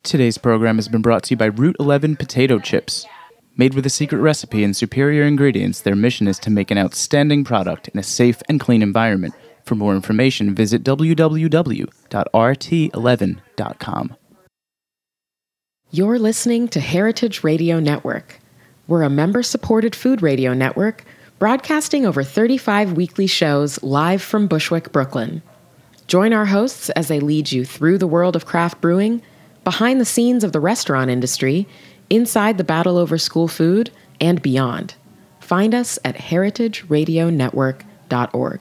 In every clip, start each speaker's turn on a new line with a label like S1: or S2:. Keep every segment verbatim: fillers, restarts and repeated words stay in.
S1: Today's program has been brought to you by Route eleven Potato Chips. Made with a secret recipe and superior ingredients, their mission is to make an outstanding product in a safe and clean environment. For more information, visit w w w dot r t eleven dot com.
S2: You're listening to Heritage Radio Network. We're a member-supported food radio network broadcasting over thirty-five weekly shows live from Bushwick, Brooklyn. Join our hosts as they lead you through the world of craft brewing, behind the scenes of the restaurant industry, inside the battle over school food, and beyond. Find us at heritage radio network dot org.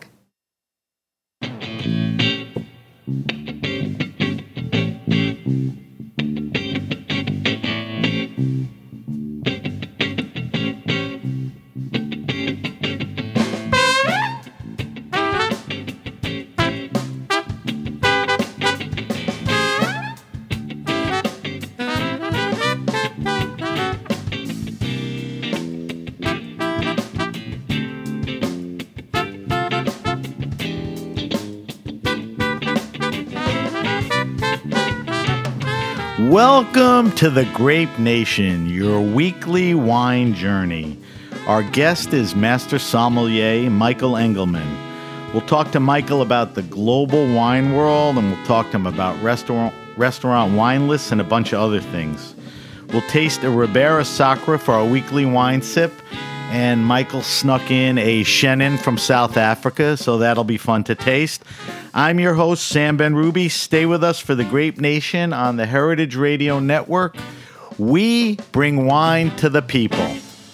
S3: Welcome to the Grape Nation, your weekly wine journey. Our guest is Master Sommelier Michael Engelman. We'll talk to Michael about the global wine world, and we'll talk to him about restaurant restaurant wine lists and a bunch of other things. We'll taste a Ribera Sacra for our weekly wine sip, and Michael snuck in a Chenin from South Africa, so that'll be fun to taste. I'm your host, Sam Ben-Ruby. Stay with us for the Grape Nation on the Heritage Radio Network. We bring wine to the people.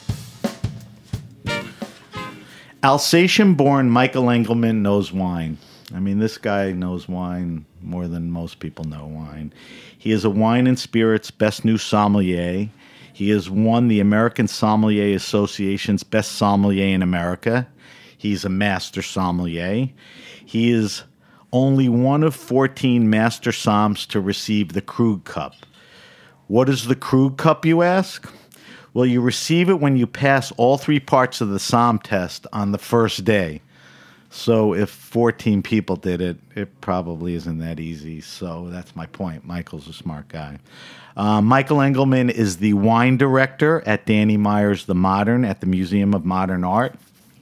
S3: Alsatian-born Michael Engelman knows wine. I mean, this guy knows wine more than most people know wine. He is a wine and spirits best new sommelier. He has won the American Sommelier Association's Best Sommelier in America. He's a master sommelier. He is only one of fourteen Master Somms to receive the Krug Cup. What is the Krug Cup, you ask? Well, you receive it when you pass all three parts of the Somm test on the first day. So if fourteen people did it, it probably isn't that easy. So that's my point. Michael's a smart guy. Uh, Michael Engelman is the wine director at Danny Meyer's The Modern at the Museum of Modern Art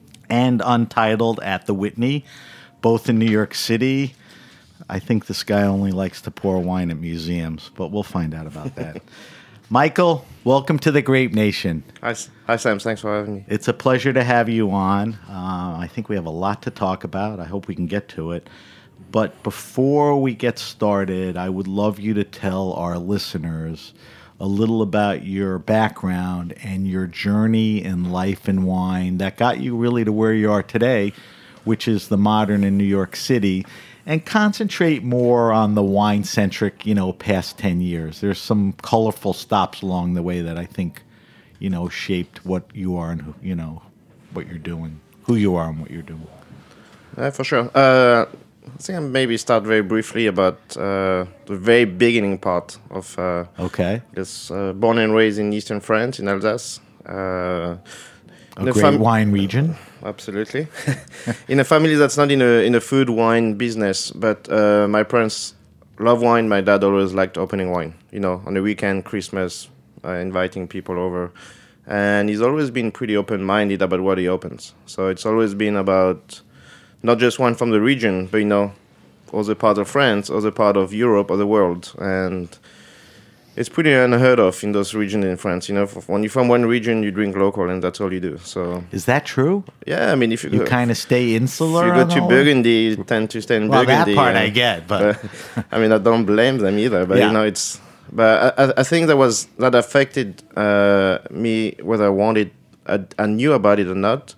S3: and Untitled at the Whitney, both in New York City. I think this guy only likes to pour wine at museums, but we'll find out about that. Michael, welcome to the Grape Nation.
S4: Hi, hi, Sam. Thanks for having me.
S3: It's a pleasure to have you on. Uh, I think we have a lot to talk about. I hope we can get to it. But before we get started, I would love you to tell our listeners a little about your background and your journey in life and wine that got you really to where you are today, which is The Modern in New York City, and concentrate more on the wine-centric, you know, past ten years. There's some colorful stops along the way that I think, you know, shaped what you are and, who, you know, what you're doing, who you are and what you're doing.
S4: Uh, for sure. Uh, I think I'll maybe start very briefly about uh, the very beginning part of uh,
S3: okay.
S4: this. Uh, born and raised in eastern France, in Alsace. Uh,
S3: a great fam- wine region.
S4: Absolutely. In a family that's not in a in a food wine business, but uh, my parents love wine. My dad always liked opening wine. You know, on the weekend, Christmas, uh, inviting people over, and he's always been pretty open-minded about what he opens. So it's always been about not just wine from the region, but you know, other part of France, other part of Europe, or the world, and it's pretty unheard of in those regions in France. You know, when you're from one region, you drink local, and that's all you do. So
S3: is that true?
S4: Yeah, I mean, if you,
S3: you kind of stay insular,
S4: if you go to Burgundy, you tend to stay in
S3: well,
S4: Burgundy.
S3: Well, that part
S4: uh,
S3: I get, but
S4: I mean, I don't blame them either. But
S3: yeah.
S4: you know, it's. But I, I think that was that affected uh, me whether I wanted, I, I knew about it or not,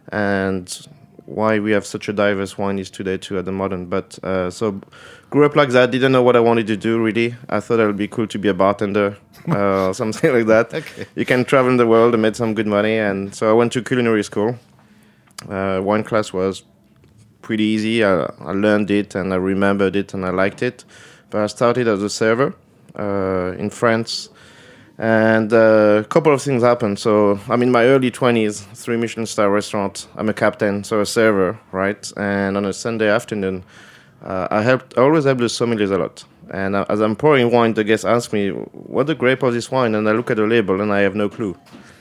S4: and why we have such a diverse wine is today too at the Modern. But uh, so grew up like that, didn't know what I wanted to do really. I thought it would be cool to be a bartender uh, or something like that.
S3: Okay.
S4: You can travel in the world and made some good money, and so I went to culinary school. Uh, wine class was pretty easy. I, I learned it and I remembered it and I liked it. But I started as a server uh, in France. And uh, a couple of things happened. So I'm in my early twenties, three Michelin star restaurant. I'm a captain, so a server, right? And on a Sunday afternoon, uh, I helped. I always help the sommeliers a lot. And uh, as I'm pouring wine, the guests ask me, "What the grape of this wine?" And I look at the label, and I have no clue.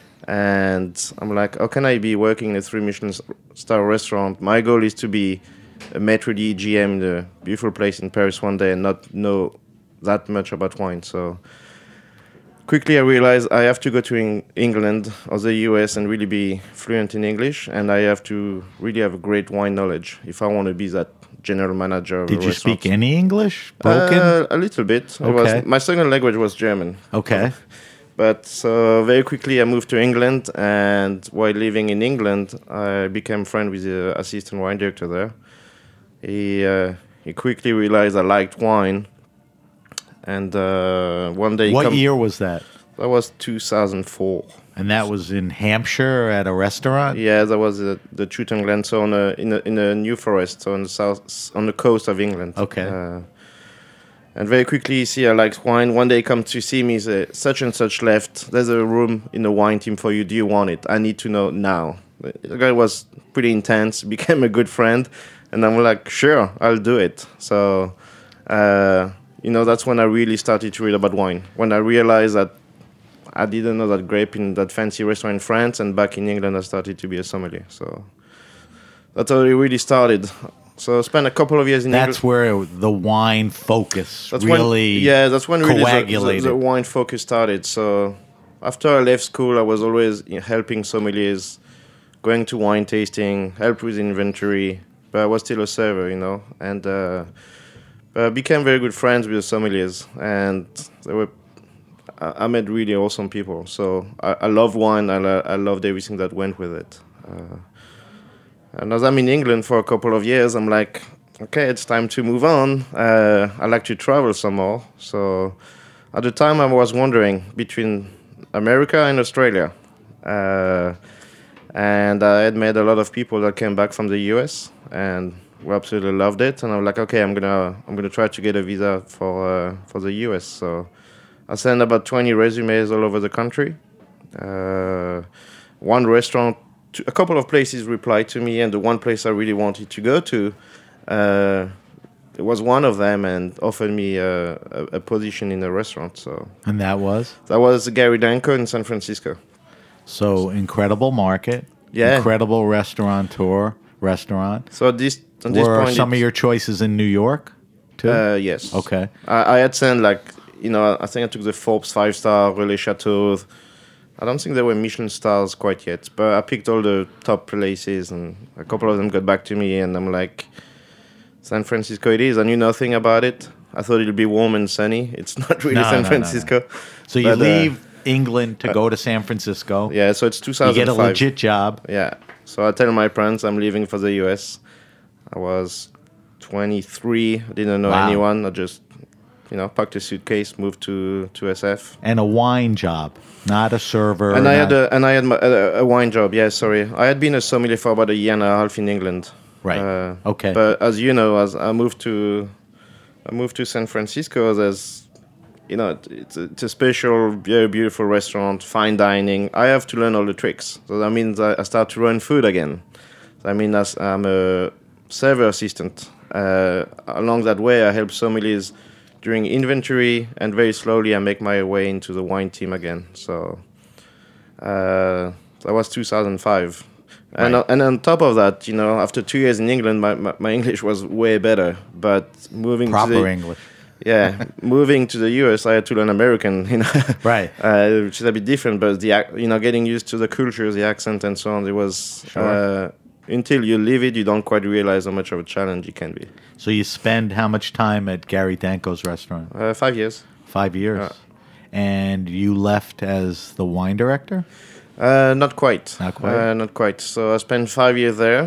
S4: And I'm like, "How can I be working in a three Michelin star restaurant? My goal is to be a Maître d' G M in a beautiful place in Paris one day, and not know that much about wine." So quickly I realized I have to go to Eng- England or the U S and really be fluent in English, and I have to really have a great wine knowledge if I want to be that general manager of
S3: Did
S4: a
S3: you
S4: restaurant.
S3: speak any English? Broken?
S4: Uh, a little bit. It
S3: Okay.
S4: was, my second language was German.
S3: Okay.
S4: But so very quickly I moved to England, and while living in England, I became friend with the assistant wine director there. He uh, he quickly realized I liked wine, and uh, one day he
S3: What
S4: come-
S3: year was that?
S4: That was two thousand four.
S3: And that was in Hampshire at a restaurant?
S4: Yeah, that was uh, the Chewton Glen, so on a, in a in a New Forest, so on the south, on the coast of England.
S3: Okay.
S4: Uh, and very quickly, you see, I like wine. One day, he come to see me, say, such and such left. There's a room in the wine team for you. Do you want it? I need to know now. The guy was pretty intense, became a good friend, and I'm like, sure, I'll do it. So, uh, you know, that's when I really started to read about wine. When I realized that I didn't know that grape in that fancy restaurant in France, and back in England, I started to be a sommelier. So that's how it really started. So I spent a couple of years in
S3: That's
S4: England.
S3: where the wine focus
S4: That's
S3: really
S4: when, yeah, that's when really the, the,
S3: coagulated.
S4: the wine focus started. So after I left school, I was always you know, helping sommeliers, going to wine tasting, help with inventory, but I was still a server, you know, and uh, I became very good friends with the sommeliers, and they were. I met really awesome people. So I, I love wine, and I, I loved everything that went with it. Uh, and as I'm in England for a couple of years, I'm like, okay, it's time to move on. Uh, I like to travel some more. So at the time, I was wondering between America and Australia. Uh, and I had met a lot of people that came back from the U S and we absolutely loved it. And I'm like, okay, I'm gonna I'm gonna try to get a visa for uh, for the U S. So I sent about twenty resumes all over the country. Uh, one restaurant, a couple of places replied to me, and the one place I really wanted to go to, uh, it was one of them, and offered me a, a, a position in a restaurant. So
S3: And that was?
S4: that was Gary Danko in San Francisco.
S3: So incredible market.
S4: Yeah.
S3: Incredible restaurateur, restaurant.
S4: So at this, at this
S3: Were
S4: point,
S3: some of
S4: it-
S3: your choices in New York too?
S4: Uh, yes.
S3: Okay.
S4: I, I had sent like, you know, I think I took the Forbes five star, Relais Chateau. I don't think there were Michelin stars quite yet, but I picked all the top places, and a couple of them got back to me, and I'm like, San Francisco it is. I knew nothing about it. I thought it'd be warm and sunny. It's not really
S3: No,
S4: San
S3: no, no, no.
S4: Francisco.
S3: So you
S4: But, uh,
S3: leave England to go to San Francisco.
S4: Yeah, so it's two
S3: You
S4: thousand five.
S3: get a legit job.
S4: Yeah. So I tell my parents I'm leaving for the U S. I was twenty-three. I didn't know
S3: Wow.
S4: anyone. I just, you know, packed a suitcase, moved to, to S F.
S3: And a wine job, not a server.
S4: And I
S3: not-
S4: had a and I had my, a, a wine job. Yeah, sorry. I had been a sommelier for about a year and a half in England.
S3: Right.
S4: Uh,
S3: Okay.
S4: But as you know, as I moved to, I moved to San Francisco. There's, you know, it's a, it's a special, very beautiful restaurant, fine dining. I have to learn all the tricks. So that means I, I start to run food again. So I mean, as I'm a server assistant. Uh, along that way, I help sommeliers during inventory, and very slowly I make my way into the wine team again. So uh, that was two thousand five. And,
S3: Right.
S4: uh, and on top of that, you know, after two years in England, my, my, my English was way better. But moving
S3: proper
S4: to the,
S3: English.
S4: yeah, moving to the U S, I had to learn American, you know,
S3: Right.
S4: uh, which is a bit different. But the ac- you know, getting used to the culture, the accent, and so on, it was
S3: Sure.
S4: uh, until you live it, you don't quite realize how much of a challenge it can be.
S3: So you spend how much time at Gary Danko's restaurant?
S4: Uh, five years.
S3: Five years.
S4: Yeah.
S3: And you left as the wine director?
S4: Uh, not quite.
S3: Not quite?
S4: Uh, not quite. So I spent five years there.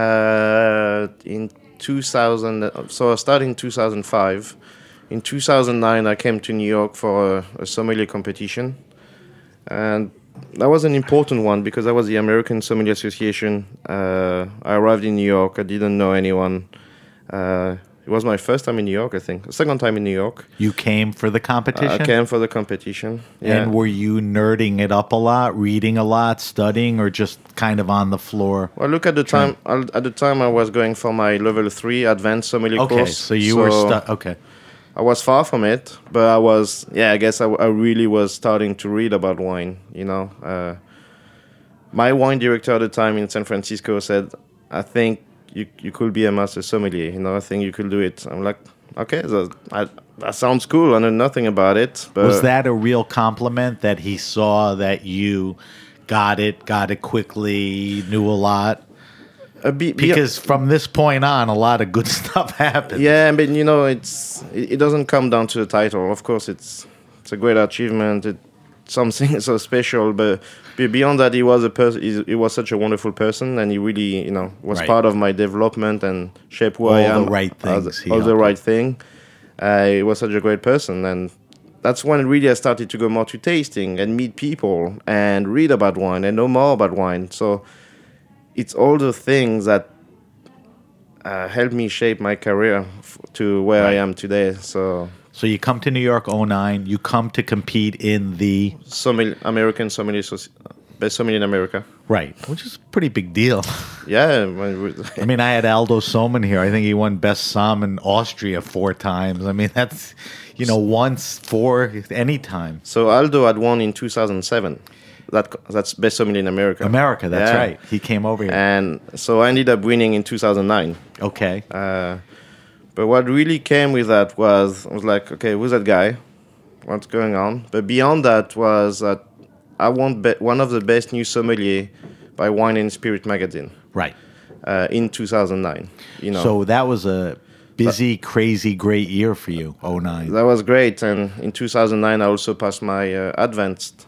S4: Uh, in two thousand, so I started in two thousand five. In two thousand nine, I came to New York for a, a sommelier competition, and that was an important one because that was the American Sommelier Association. Uh, I arrived in New York. I didn't know anyone. Uh, it it was my first time in New York, I think. Second time in New York.
S3: You came for the competition?
S4: I came for the competition. Yeah.
S3: And were you nerding it up a lot, reading a lot, studying, or just kind of on the floor?
S4: Well, look at the time. I'll- At the time, I was going for my level three advanced sommelier
S3: Okay,
S4: course.
S3: so you were stu- okay.
S4: I was far from it, but I was. Yeah, I guess I, I really was starting to read about wine. You know, uh, my wine director at the time in San Francisco said, "I think you you could be a master sommelier. You know, I think you could do it." I'm like, okay, so I, that sounds cool. I know nothing about it, but
S3: Was that a real compliment that he saw that you got it, got it quickly, knew a lot?
S4: a bit,
S3: Because from this point on, a lot of good stuff happens.
S4: yeah, but you know, it's it, it doesn't come down to the title. Of course, it's it's a great achievement. It's something so special, but, but beyond that, he was a person. He was such a wonderful person, and he really, you know, was
S3: Right.
S4: part of my development and shaped who I
S3: All
S4: am.
S3: the right
S4: all
S3: things he
S4: the, all the
S3: helped
S4: right thing. Uh, he was such a great person, and that's when really I started to go more to tasting and meet people and read about wine and know more about wine. So it's all the things that uh, helped me shape my career f- to where I
S3: Right.
S4: am today. So,
S3: So you come to New York oh nine, you come to compete in the...
S4: sommelier, American sommelier, Soci- best sommelier in America.
S3: Right, which is a pretty big deal.
S4: Yeah, when we-
S3: I mean, I had Aldo Soman here. I think he won Best Som in Austria four times. I mean, that's, you know, once, four, any time.
S4: so Aldo had won in two thousand seven. That co- that's best sommelier in America.
S3: America, that's
S4: Yeah.
S3: right. He came over here.
S4: And so I ended up winning in two thousand nine.
S3: Okay.
S4: Uh, but what really came with that was I was like, okay, who's that guy? What's going on? But beyond that was that I won be- one of the best new sommelier by Wine and Spirit magazine
S3: Right.
S4: uh, in two thousand nine. You know,
S3: So that was a busy, crazy, great year for you, oh nine.
S4: that was great. And in two thousand nine, I also passed my uh, advanced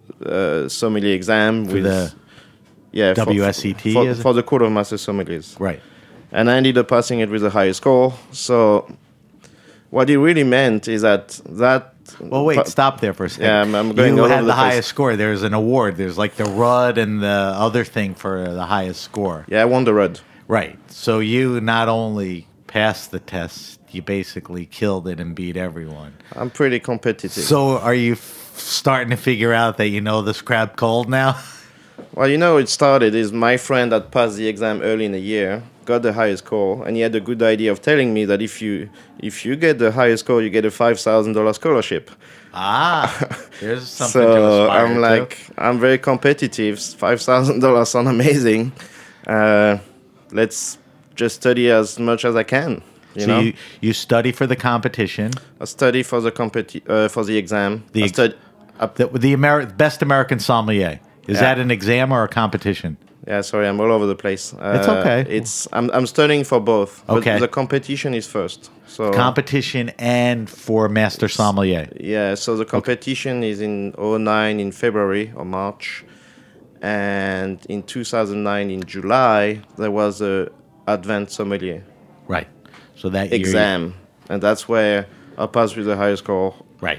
S4: uh, sommelier exam
S3: For
S4: with
S3: the
S4: yeah for-
S3: W S E T,
S4: for,
S3: is it?
S4: for the Court of Master Sommeliers.
S3: Right.
S4: And I ended up passing it with a higher score. So what it really meant is that that.
S3: Well, wait, stop there for a second.
S4: Yeah, I'm- I'm going
S3: You
S4: all
S3: had
S4: over
S3: the
S4: the place.
S3: highest score. There's an award. There's like the Rudd and the other thing for the highest score.
S4: Yeah, I won the Rudd.
S3: Right. So you not only passed the test, you basically killed it and beat everyone.
S4: I'm pretty competitive.
S3: So are you f- starting to figure out that you know this crab cold now?
S4: Well, you know, it started is my friend that passed the exam early in the year got the highest score, and he had a good idea of telling me that if you if you get the highest score, you get a five thousand dollar scholarship.
S3: Ah, there's something to
S4: So
S3: aspire
S4: I'm
S3: to.
S4: like, I'm very competitive. Five thousand dollars sound amazing. Uh, let's just study as much as I can. You
S3: so
S4: know,
S3: you, you study for the competition,
S4: I study for the competi- uh, for the exam.
S3: The
S4: I
S3: ex-
S4: stud- I-
S3: the, the Ameri- best American sommelier. Is
S4: Yeah.
S3: that an exam or a competition?
S4: Yeah, sorry, I'm all over the place. Uh,
S3: It's okay.
S4: It's I'm I'm studying for both. But
S3: Okay.
S4: the competition is first. So
S3: Competition and for master sommelier.
S4: yeah, so the competition is in oh nine in February or March, and in two thousand nine in July there was a advanced sommelier
S3: Right. So that year,
S4: exam, and that's where I passed with the highest score.
S3: right.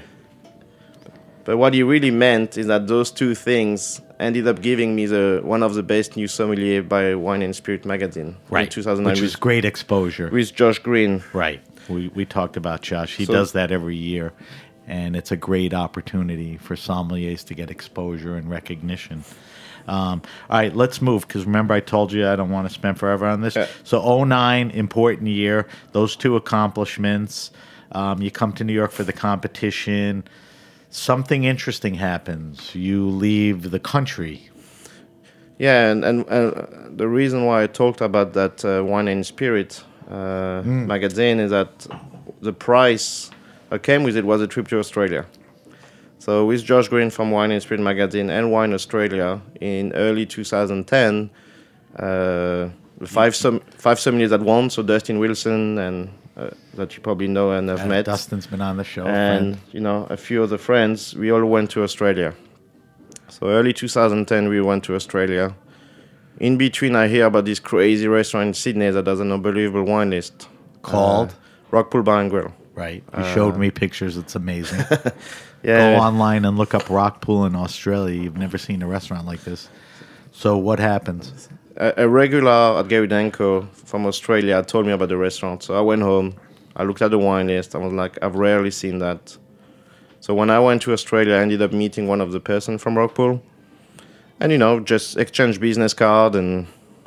S4: But what he really meant is that those two things ended up giving me the one of the best new sommelier by Wine and Spirit magazine in two thousand nine
S3: Which is
S4: with,
S3: great exposure.
S4: with Josh Green.
S3: Right. We we talked about Josh. He
S4: So-
S3: does that every year, and it's a great opportunity for sommeliers to get exposure and recognition. Um, all right, let's move because remember I told you I don't want to spend forever on this.
S4: Yeah.
S3: So oh nine, important year. Those two accomplishments. Um, you come to New York for the competition. Something interesting happens. You leave the country.
S4: Yeah, and, and uh, the reason why I talked about that uh, Wine and Spirit uh, magazine is that the price that came with it was a trip to Australia. So with Josh Green from Wine and Spirit magazine and Wine Australia in early two thousand ten, uh, the five som- five sommeliers that won, so Dustin Wilson and uh, that you probably know and have
S3: Uh,
S4: met,
S3: Dustin's been on the show.
S4: and
S3: friend.
S4: you know a few of the friends, we all went to Australia. So early two thousand ten, we went to Australia. In between, I hear about this crazy restaurant in Sydney that has an unbelievable wine list
S3: Called?
S4: uh, Rockpool Bar and Grill.
S3: Right. You showed me pictures. It's amazing.
S4: Yeah,
S3: Go online and look up Rockpool in Australia. You've never seen a restaurant like this. So what happens?
S4: a, a regular at Gary Danko from Australia told me about the restaurant. So I went home, I looked at the wine list. I was like, I've rarely seen that. So when I went to Australia, I ended up meeting one of the person from Rockpool. And, you know, just exchange business card and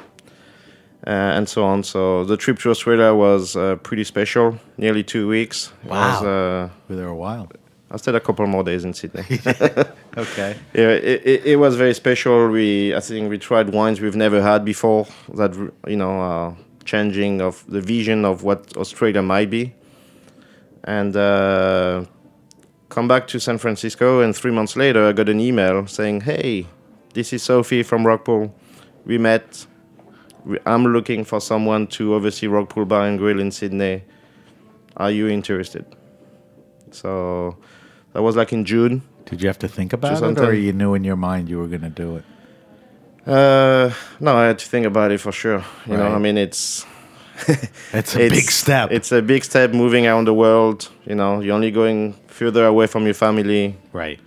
S4: uh, and so on. So the trip to Australia was uh, pretty special, nearly two weeks. It
S3: Wow.
S4: was, uh,
S3: We were there a while.
S4: I stayed a couple more days in Sydney.
S3: Okay.
S4: Yeah, it, it, it was very special. We, I think we tried wines we've never had before that, you know, uh, changing of the vision of what Australia might be. And uh, come back to San Francisco, and three months later, I got an email saying, hey, this is Sophie from Rockpool. We met. We, I'm looking for someone to oversee Rockpool Bar and Grill in Sydney. Are you interested? So that was like in June.
S3: Did you have to think about it,
S4: Something.
S3: or you knew in your mind you were going to do it?
S4: Uh, no, I had to think about it for sure. You know,
S3: Right.
S4: I mean, it's
S3: It's a big step.
S4: It's a big step moving around the world. You know, you're only going further away from your family.
S3: Right.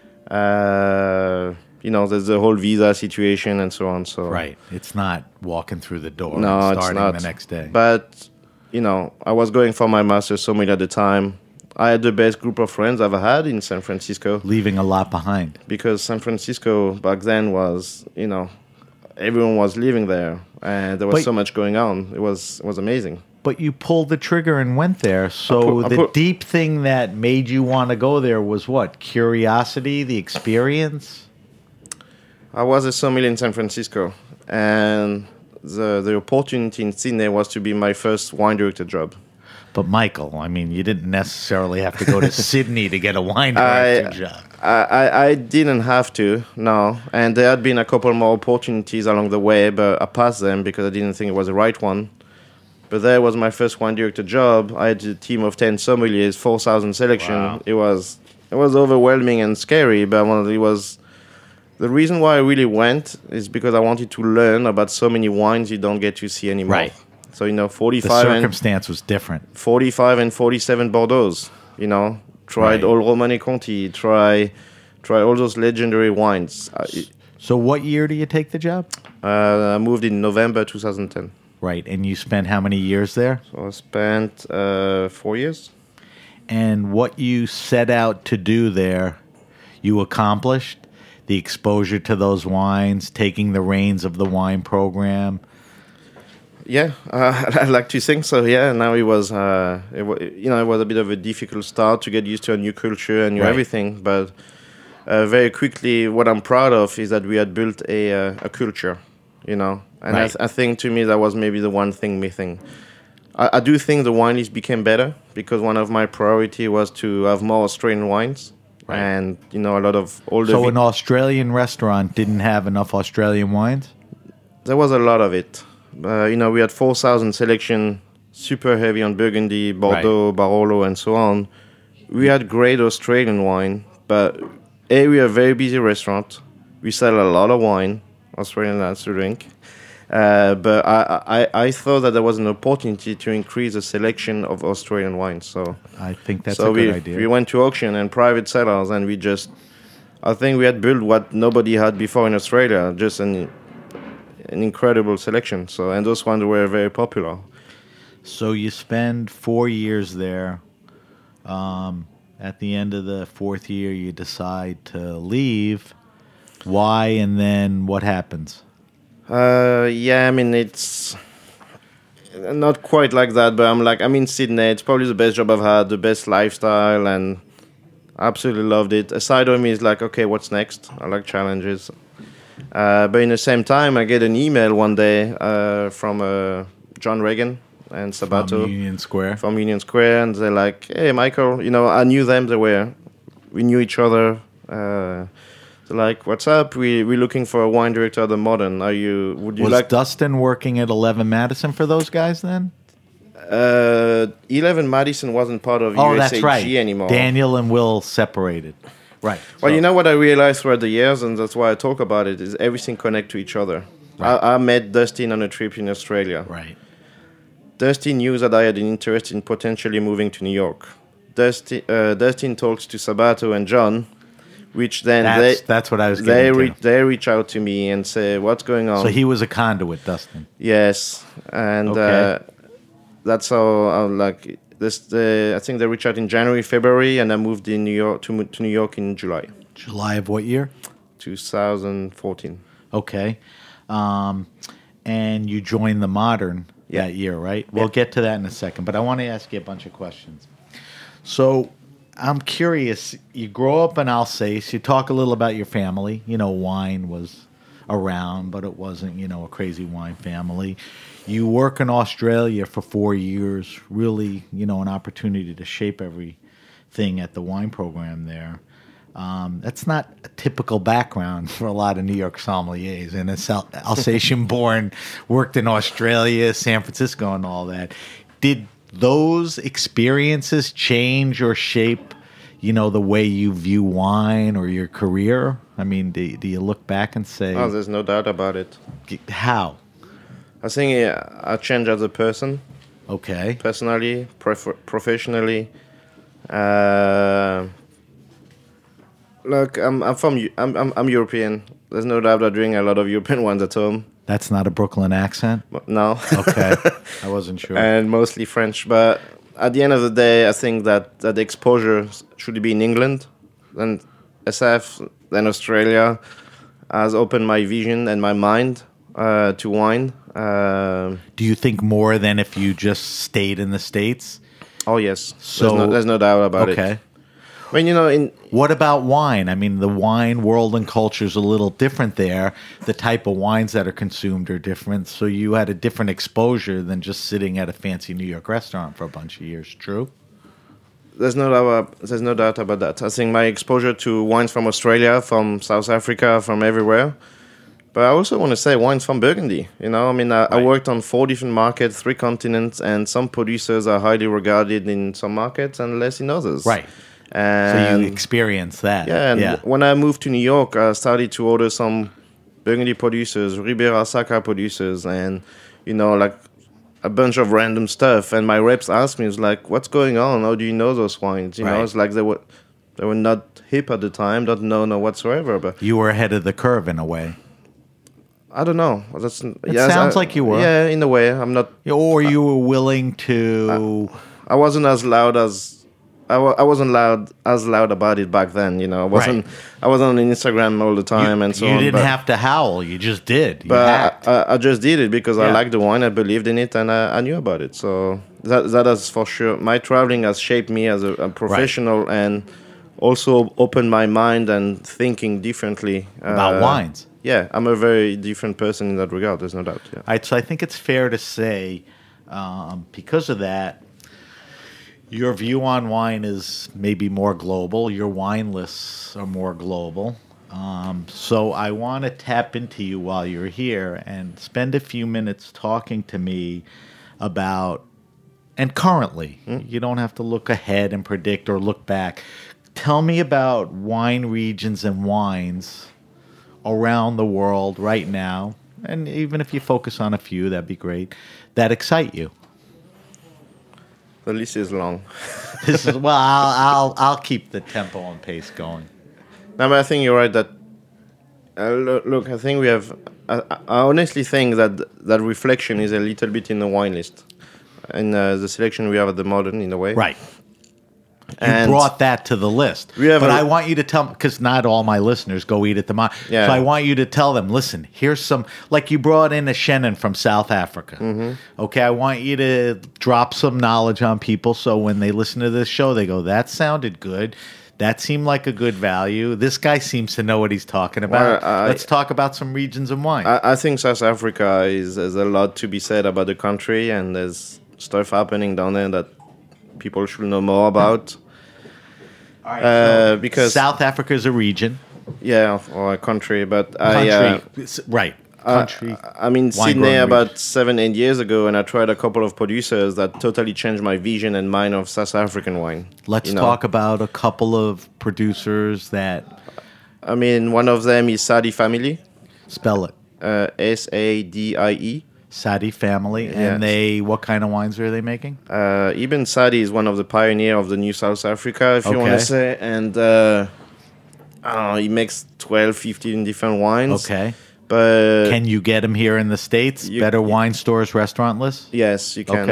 S4: Uh, you know, there's the whole visa situation and so on. So
S3: Right. It's not walking through the door
S4: no,
S3: and
S4: it's
S3: starting
S4: not.
S3: the next day.
S4: But you know, I was going for my master's so at the time. I had the best group of friends I've had in San Francisco,
S3: Leaving a lot behind.
S4: because San Francisco back then was, you know, everyone was living there, and there was
S3: But-
S4: so much going on. It was it was amazing.
S3: But you pulled the trigger and went there. So
S4: I put- I
S3: the
S4: put-
S3: deep thing that made you want to go there was what? Curiosity, the experience?
S4: I was a sommelier in San Francisco, and the the opportunity in Sydney was to be my first wine director job.
S3: But Michael, I mean, you didn't necessarily have to go to Sydney to get a wine
S4: I,
S3: director job.
S4: I, I I didn't have to, no. And there had been a couple more opportunities along the way, but I passed them because I didn't think it was the right one. But there was my first wine director job. I had a team of ten sommeliers, four thousand selection.
S3: Wow.
S4: It was it was overwhelming and scary, but it was... The reason why I really went is because I wanted to learn about so many wines you don't get to see anymore.
S3: Right.
S4: So, you know,
S3: The
S4: forty-five and
S3: circumstance was different.
S4: forty-five and forty-seven Bordeaux, you know. Tried
S3: Right.
S4: all Romanée Conti, try try all those legendary wines. I,
S3: So what year do you take the job?
S4: uh, I moved in November two thousand ten.
S3: Right. And you spent how many years there?
S4: So I spent uh, four years.
S3: And what you set out to do there, you accomplished? The exposure to those wines, taking the reins of the wine program.
S4: Yeah, uh, I like to think so. Yeah, now it was, uh, it wa- you know, it was a bit of a difficult start to get used to a new culture and new
S3: Right.
S4: everything. But uh, very quickly, what I'm proud of is that we had built a uh, a culture, you know. And I,
S3: Right.
S4: th- I think to me that was maybe the one thing missing. I, I do think the wine list became better because one of my priority was to have more Australian wines.
S3: Right.
S4: And you know, a lot of older.
S3: So
S4: vi-
S3: an Australian restaurant didn't have enough Australian wines?
S4: There was a lot of it. Uh, you know, we had four thousand selection, super heavy on Burgundy, Bordeaux, Barolo, and so on. We had great Australian wine, but A, we are a very busy restaurant. We sell a lot of wine, Australian that's to drink. Uh, but I, I, I thought that there was an opportunity to increase the selection of Australian wines. So,
S3: I think that's
S4: so
S3: a
S4: we,
S3: good idea.
S4: we went to auction and private sellers, and we just, I think we had built what nobody had before in Australia, just an an incredible selection. So, and those ones were very popular.
S3: So you spend four years there. Um, at the end of the fourth year, you decide to leave. Why, and then what happens?
S4: Uh, yeah, I mean, it's not quite like that, but I'm like, I'm in Sydney. It's probably the best job I've had, the best lifestyle, and I absolutely loved it. Aside of me is like, okay, what's next? I like challenges. Uh, but in the same time, I get an email one day uh, from uh, John Reagan and Sabato
S3: From Union Square.
S4: from Union Square, and they're like, "Hey, Michael, you know, I knew them. They were, we knew each other. Uh, they're like, what's up? We we're looking for a wine director at the Modern. Are you? Would you
S3: Was
S4: like?"
S3: Dustin working at eleven Madison for those guys then?
S4: Uh, eleven Madison wasn't part of
S3: Oh,
S4: U S A G
S3: that's right.
S4: anymore.
S3: Daniel and Will separated. Right.
S4: Well,
S3: So-
S4: you know what I realized throughout the years, and that's why I talk about it, is everything connect to each other.
S3: Right.
S4: I, I met Dustin on a trip in Australia.
S3: Right.
S4: Dustin knew that I had an interest in potentially moving to New York. Dustin, uh, Dustin talks to Sabato and John, which then
S3: That's,
S4: they
S3: that's what I was
S4: they
S3: getting
S4: re-
S3: to.
S4: they reach out to me and say, "What's going on?"
S3: So he was a conduit, Dustin.
S4: Yes, and
S3: Okay.
S4: uh, that's how I'm like. this the I think they reached out in January, February, and I moved in New York to mo- to New York in July,
S3: July of what year?
S4: twenty fourteen.
S3: Okay. Um, and you joined the Modern
S4: Yeah.
S3: that year, right? We'll get to that in a second, but I want to ask you a bunch of questions. So I'm curious. You grow up in Alsace. You talk a little about your family. You know, wine was around, but it wasn't, you know, a crazy wine family. You work in Australia for four years, really, you know, an opportunity to shape everything at the wine program there. Um, that's not a typical background for a lot of New York sommeliers. And a Al- Alsatian-born, worked in Australia, San Francisco, and all that. Did those experiences change or shape, you know, the way you view wine or your career? I mean, do, do you look back and say,
S4: Oh, there's no doubt about it.
S3: how?
S4: I think yeah, I changed as a person,
S3: Okay.
S4: personally, prefer- professionally. Uh, look, I'm I'm from Eu- I'm, I'm I'm European. There's no doubt I drink a lot of European wines at home.
S3: That's not a Brooklyn accent?
S4: But no.
S3: Okay. I wasn't sure.
S4: And mostly French. But at the end of the day, I think that, that the exposure should be in England, then S F, then Australia, has opened my vision and my mind uh, to wine. Uh,
S3: Do you think more than if you just stayed in the States?
S4: oh yes,
S3: So-
S4: there's, no, there's no doubt about
S3: Okay.
S4: it. I mean, you know, in
S3: What about wine? I mean, the wine world and culture is a little different there. The type of wines that are consumed are different. So you had a different exposure than just sitting at a fancy New York restaurant for a bunch of years. True?
S4: there's no doubt. There's no doubt about that. I think my exposure to wines from Australia, from South Africa, from everywhere. But I also want to say wines from Burgundy. You know, I mean, I, I
S3: Right.
S4: worked on four different markets, three continents, and some producers are highly regarded in some markets and less in others.
S3: Right. So
S4: And
S3: you experienced that.
S4: yeah, and
S3: yeah.
S4: when I moved to New York, I started to order some Burgundy producers, Ribera Sacra producers, and you know, like a bunch of random stuff. And my reps asked me, "It's like, what's going on? How do you know those wines?" You know,
S3: Right.
S4: it's like they were they were not hip at the time, not known or whatsoever. But
S3: You were ahead of the curve in a way.
S4: I don't know. That's
S3: It sounds like you were.
S4: Yeah, in a way, I'm not.
S3: Or you were willing to.
S4: I wasn't as loud as. I, wa- I wasn't loud as loud about it back then, you know. I wasn't. I wasn't on Instagram all the time
S3: you
S4: and so
S3: you
S4: on.
S3: didn't
S4: but,
S3: have to howl. You just did. You
S4: But
S3: hacked.
S4: I, I, I just did it because I
S3: Yeah.
S4: liked the wine, I believed in it, and I, I knew about it. So that that is for sure. My traveling has shaped me as a, a professional and also opened my mind and thinking differently
S3: About
S4: uh,
S3: wines.
S4: Yeah, I'm a very different person in that regard. There's no doubt. Yeah.
S3: All right, so I think it's fair to say, um, because of that, your view on wine is maybe more global. Your wine lists are more global. Um, so I want to tap into you while you're here and spend a few minutes talking to me about, and currently, you don't have to look ahead and predict or look back. Tell me about wine regions and wines around the world right now, and even if you focus on a few, that'd be great, that excite you.
S4: The list is long.
S3: This is well, I'll I'll I'll keep the tempo and pace going.
S4: No, but I think you're right that. Uh, look, look, I think we have. I, I honestly think that that reflection is a little bit in the wine list, in uh, the selection we have at the Modern, in a way.
S3: Right. You
S4: And
S3: brought that to the list,
S4: We have
S3: but
S4: a-
S3: I want you to tell because not all my listeners go eat at the mine.
S4: Yeah.
S3: So I want you to tell them, listen, here's some like you brought in a Shannon from South Africa.
S4: Mm-hmm.
S3: Okay, I want you to drop some knowledge on people so when they listen to this show, they go, that sounded good. That seemed like a good value. This guy seems to know what he's talking about.
S4: Well, I-
S3: Let's talk about some regions and wine.
S4: I, I think South Africa is there's a lot to be said about the country, and there's stuff happening down there that people should know more about.
S3: All right,
S4: uh,
S3: so
S4: because-
S3: South Africa is a region,
S4: Yeah, or a country, but I.
S3: country,
S4: Uh,
S3: s- right? Country.
S4: I'm in
S3: wine
S4: Sydney
S3: growing
S4: about
S3: region.
S4: seven, eight years ago, and I tried a couple of producers that totally changed my vision and mind of South African wine.
S3: Let's
S4: you know.
S3: talk about a couple of producers that
S4: I mean, one of them is Sadi Family,
S3: spell it.
S4: uh, S A D I E.
S3: Sadi family,
S4: Yes.
S3: and they what kind of wines are they making?
S4: Uh, Ibn Sadi is one of the pioneer of the new South Africa, if you want
S3: Okay.
S4: to say, and uh, I don't know, he makes twelve, fifteen different wines.
S3: Okay,
S4: But
S3: can you get them here in the states?
S4: you-
S3: Better wine stores, restaurant lists.
S4: yes, you can.
S3: Okay.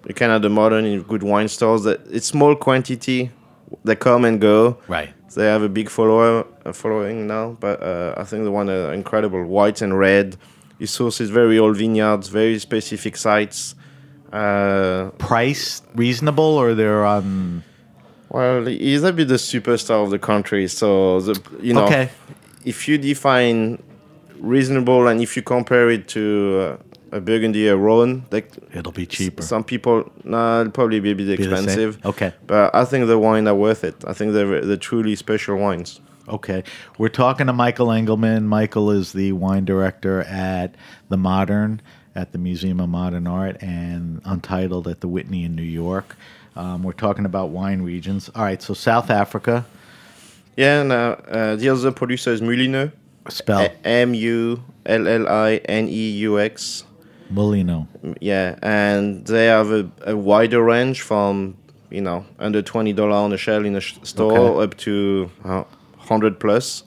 S4: You can have the modern in good wine stores. That it's small quantity. They come and go.
S3: Right.
S4: They have a big follower uh, following now, but uh, I think the one are incredible. White and red. It sources very old vineyards, very specific sites. Uh,
S3: Price reasonable, or they're on?
S4: well, he's a bit the superstar of the country, so the you know,
S3: Okay.
S4: if you define reasonable and if you compare it to uh, a Burgundy, a Rhone, like
S3: It'll be cheaper.
S4: some people, nah, it'll probably be a bit
S3: Be the same?
S4: expensive.
S3: Okay.
S4: But I think the wine are worth it. I think they're they're truly special wines.
S3: Okay. We're talking to Michael Engelman. Michael is the wine director at The Modern, at the Museum of Modern Art, and Untitled at the Whitney in New York. Um, we're talking about wine regions. All right, so South Africa.
S4: Yeah, and uh, uh, the other producer is Mulineux.
S3: Spell.
S4: M U L L I N E U X.
S3: Molino.
S4: Yeah, and they have a, a wider range from, you know, under twenty dollars on the shelf in a sh- store
S3: Okay.
S4: up to uh, one hundred plus.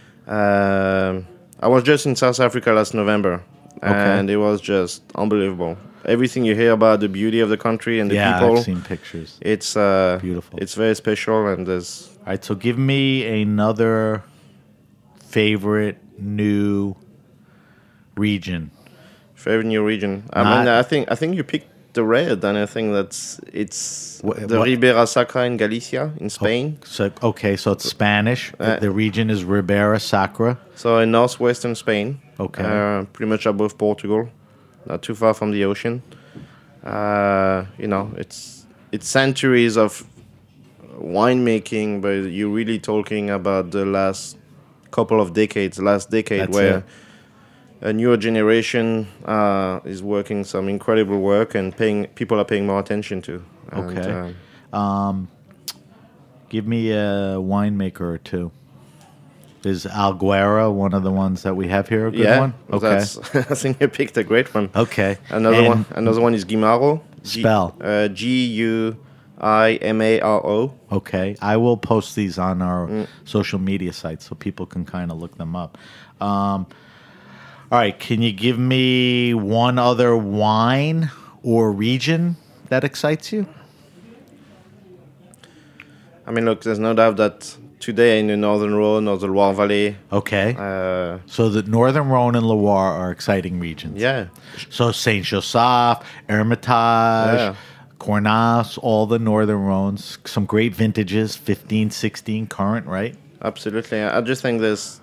S4: Um, I was just in South Africa last November, and it was just unbelievable. Everything you hear about the beauty of the country and the
S3: Yeah,
S4: people,
S3: I've seen pictures.
S4: it's uh,
S3: Beautiful.
S4: It's very special, and there's
S3: All right, so give me another favorite new region.
S4: favorite new region. I
S3: Not-
S4: mean, I think I think you picked the red, and I think that's it's
S3: Wha-
S4: the
S3: what-
S4: Ribera Sacra in Galicia in Spain.
S3: So okay, so it's Spanish.
S4: Uh,
S3: the region is Ribera Sacra.
S4: So in northwestern Spain,
S3: Okay.
S4: uh, pretty much above Portugal, not too far from the ocean. Uh, you know, it's it's centuries of winemaking, but you're really talking about the last couple of decades, last decade,
S3: That's
S4: where
S3: it.
S4: a newer generation uh, is working some incredible work and paying people are paying more attention to. And,
S3: Okay.
S4: um,
S3: Give me a winemaker or two. Is Alguera one of the ones that we have here? A good
S4: yeah,
S3: one. Okay.
S4: that's, I think you picked a great one.
S3: Okay.
S4: Another
S3: And
S4: one. Another one is Guimaro. G-
S3: Spell.
S4: uh, G U I M A R O.
S3: Okay, I will post these on our
S4: Mm.
S3: social media sites so people can kind of look them up. Um, all right, can you give me one other wine or region that excites you?
S4: I mean, look, there's no doubt that today in the Northern Rhone or the Loire Valley,
S3: Okay,
S4: uh,
S3: so the Northern Rhone and Loire are exciting regions.
S4: yeah,
S3: So Saint Joseph, Hermitage,
S4: Yeah.
S3: Cornas, all the Northern Rhones, some great vintages, fifteen, sixteen current, right?
S4: absolutely. I just think there's,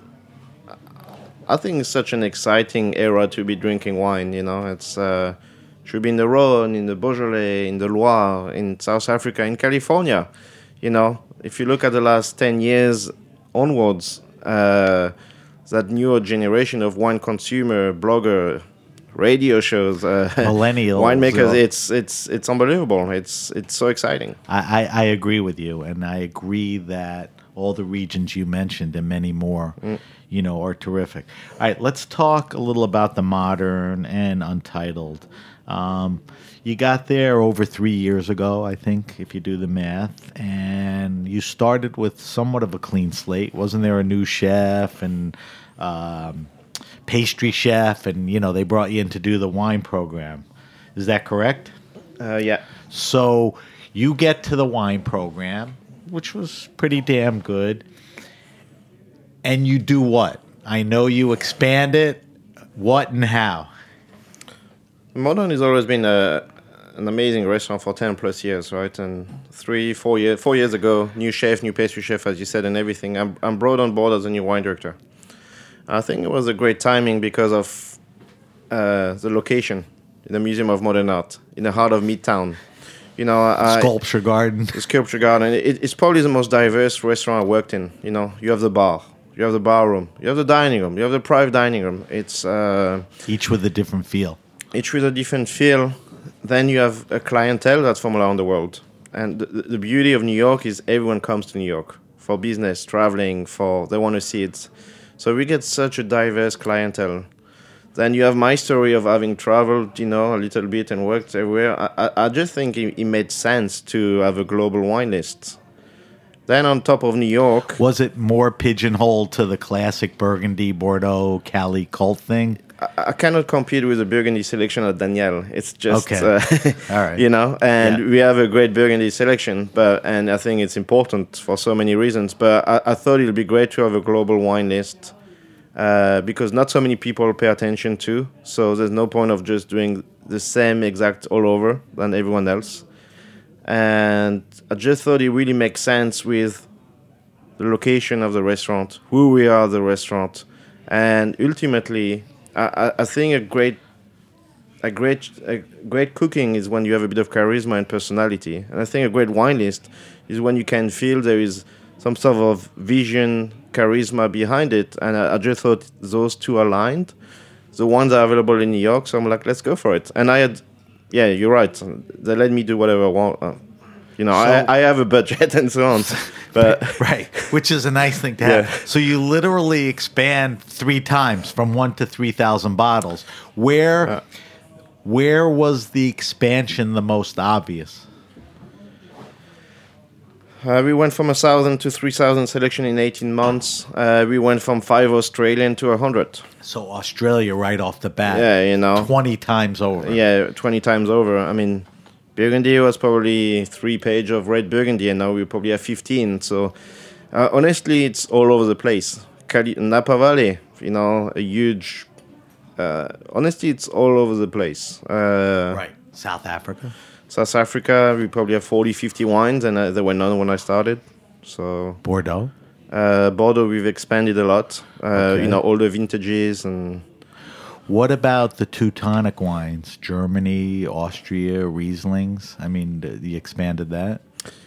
S4: I think it's such an exciting era to be drinking wine. You know, it's uh, should be in the Rhone, in the Beaujolais, in the Loire, in South Africa, in California. You know, if you look at the last ten years onwards, uh, that newer generation of wine consumer, blogger, radio shows, uh,
S3: Millennials,
S4: winemakers,
S3: yeah.
S4: it's it's it's unbelievable. It's it's so exciting.
S3: I, I, I agree with you, and I agree that all the regions you mentioned and many more, you know, are terrific. All right, let's talk a little about the Modern and Untitled. Um, you got there over three years ago, I think, if you do the math, and you started with somewhat of a clean slate. Wasn't there a new chef and um, pastry chef, and you know they brought you in to do the wine program? Is that correct?
S4: Uh, yeah.
S3: So you get to the wine program, which was pretty damn good, and you do what? I know you expand it. What and how?
S4: Modern has always been a, an amazing restaurant for ten plus years, right? And three, four years, four years ago, new chef, new pastry chef, as you said, and everything. I'm, I'm brought on board as a new wine director. I think it was a great timing because of uh, the location, the Museum of Modern Art, in the heart of Midtown. You know, I,
S3: Sculpture Garden.
S4: the Sculpture Garden. It, it's probably the most diverse restaurant I worked in. You know, you have the bar, you have the bar room, you have the dining room, you have the private dining room. It's uh,
S3: Each with a different feel.
S4: each with a different feel. Then you have a clientele that's from around the world. And the, the beauty of New York is everyone comes to New York for business, traveling, for they want to see it. So we get such a diverse clientele. Then you have my story of having traveled, you know, a little bit and worked everywhere. I, I, I just think it, it made sense to have a global wine list. Then on top of New York,
S3: Was it more pigeonholed to the classic Burgundy, Bordeaux, Cali cult thing?
S4: I, I cannot compete with the Burgundy selection of Daniel. It's just,
S3: Okay.
S4: uh,
S3: All right.
S4: you know, and
S3: Yeah.
S4: we have a great Burgundy selection, but and I think it's important for so many reasons. But I, I thought it would be great to have a global wine list uh, because not so many people pay attention to. So there's no point of just doing the same exact all over than everyone else. And I just thought it really makes sense with the location of the restaurant, who we are the restaurant, and ultimately, I, I, I think a great, a great, a great cooking is when you have a bit of charisma and personality. And I think a great wine list is when you can feel there is some sort of vision, charisma behind it. And I, I just thought those two aligned. The ones are available in New York, so I'm like, let's go for it. And I had, yeah, you're right. They let me do whatever I want. Uh, You know,
S3: So-
S4: I, I have a budget and so on, but
S3: Right, which is a nice thing to have.
S4: Yeah.
S3: So you literally expand three times from one to three thousand bottles. Where,
S4: Uh.
S3: where was the expansion the most obvious?
S4: uh, we went from a thousand to three thousand selection in eighteen months. Uh, we went from five Australian to a hundred.
S3: So Australia, right off the bat,
S4: Yeah, you know,
S3: twenty times over.
S4: yeah, twenty times over. I mean, Burgundy was probably three page of red Burgundy, and now we probably have fifteen. So uh, honestly, it's all over the place. Cali- Napa Valley, you know, a huge. Uh, honestly, it's all over the place. Uh,
S3: Right, South Africa.
S4: South Africa, we probably have forty, fifty wines, and uh, there were none when I started. So
S3: Bordeaux.
S4: uh, Bordeaux, we've expanded a lot. Uh,
S3: Okay.
S4: You know, all the vintages and.
S3: What about the Teutonic wines? Germany, Austria, Rieslings. I mean, th- you expanded that.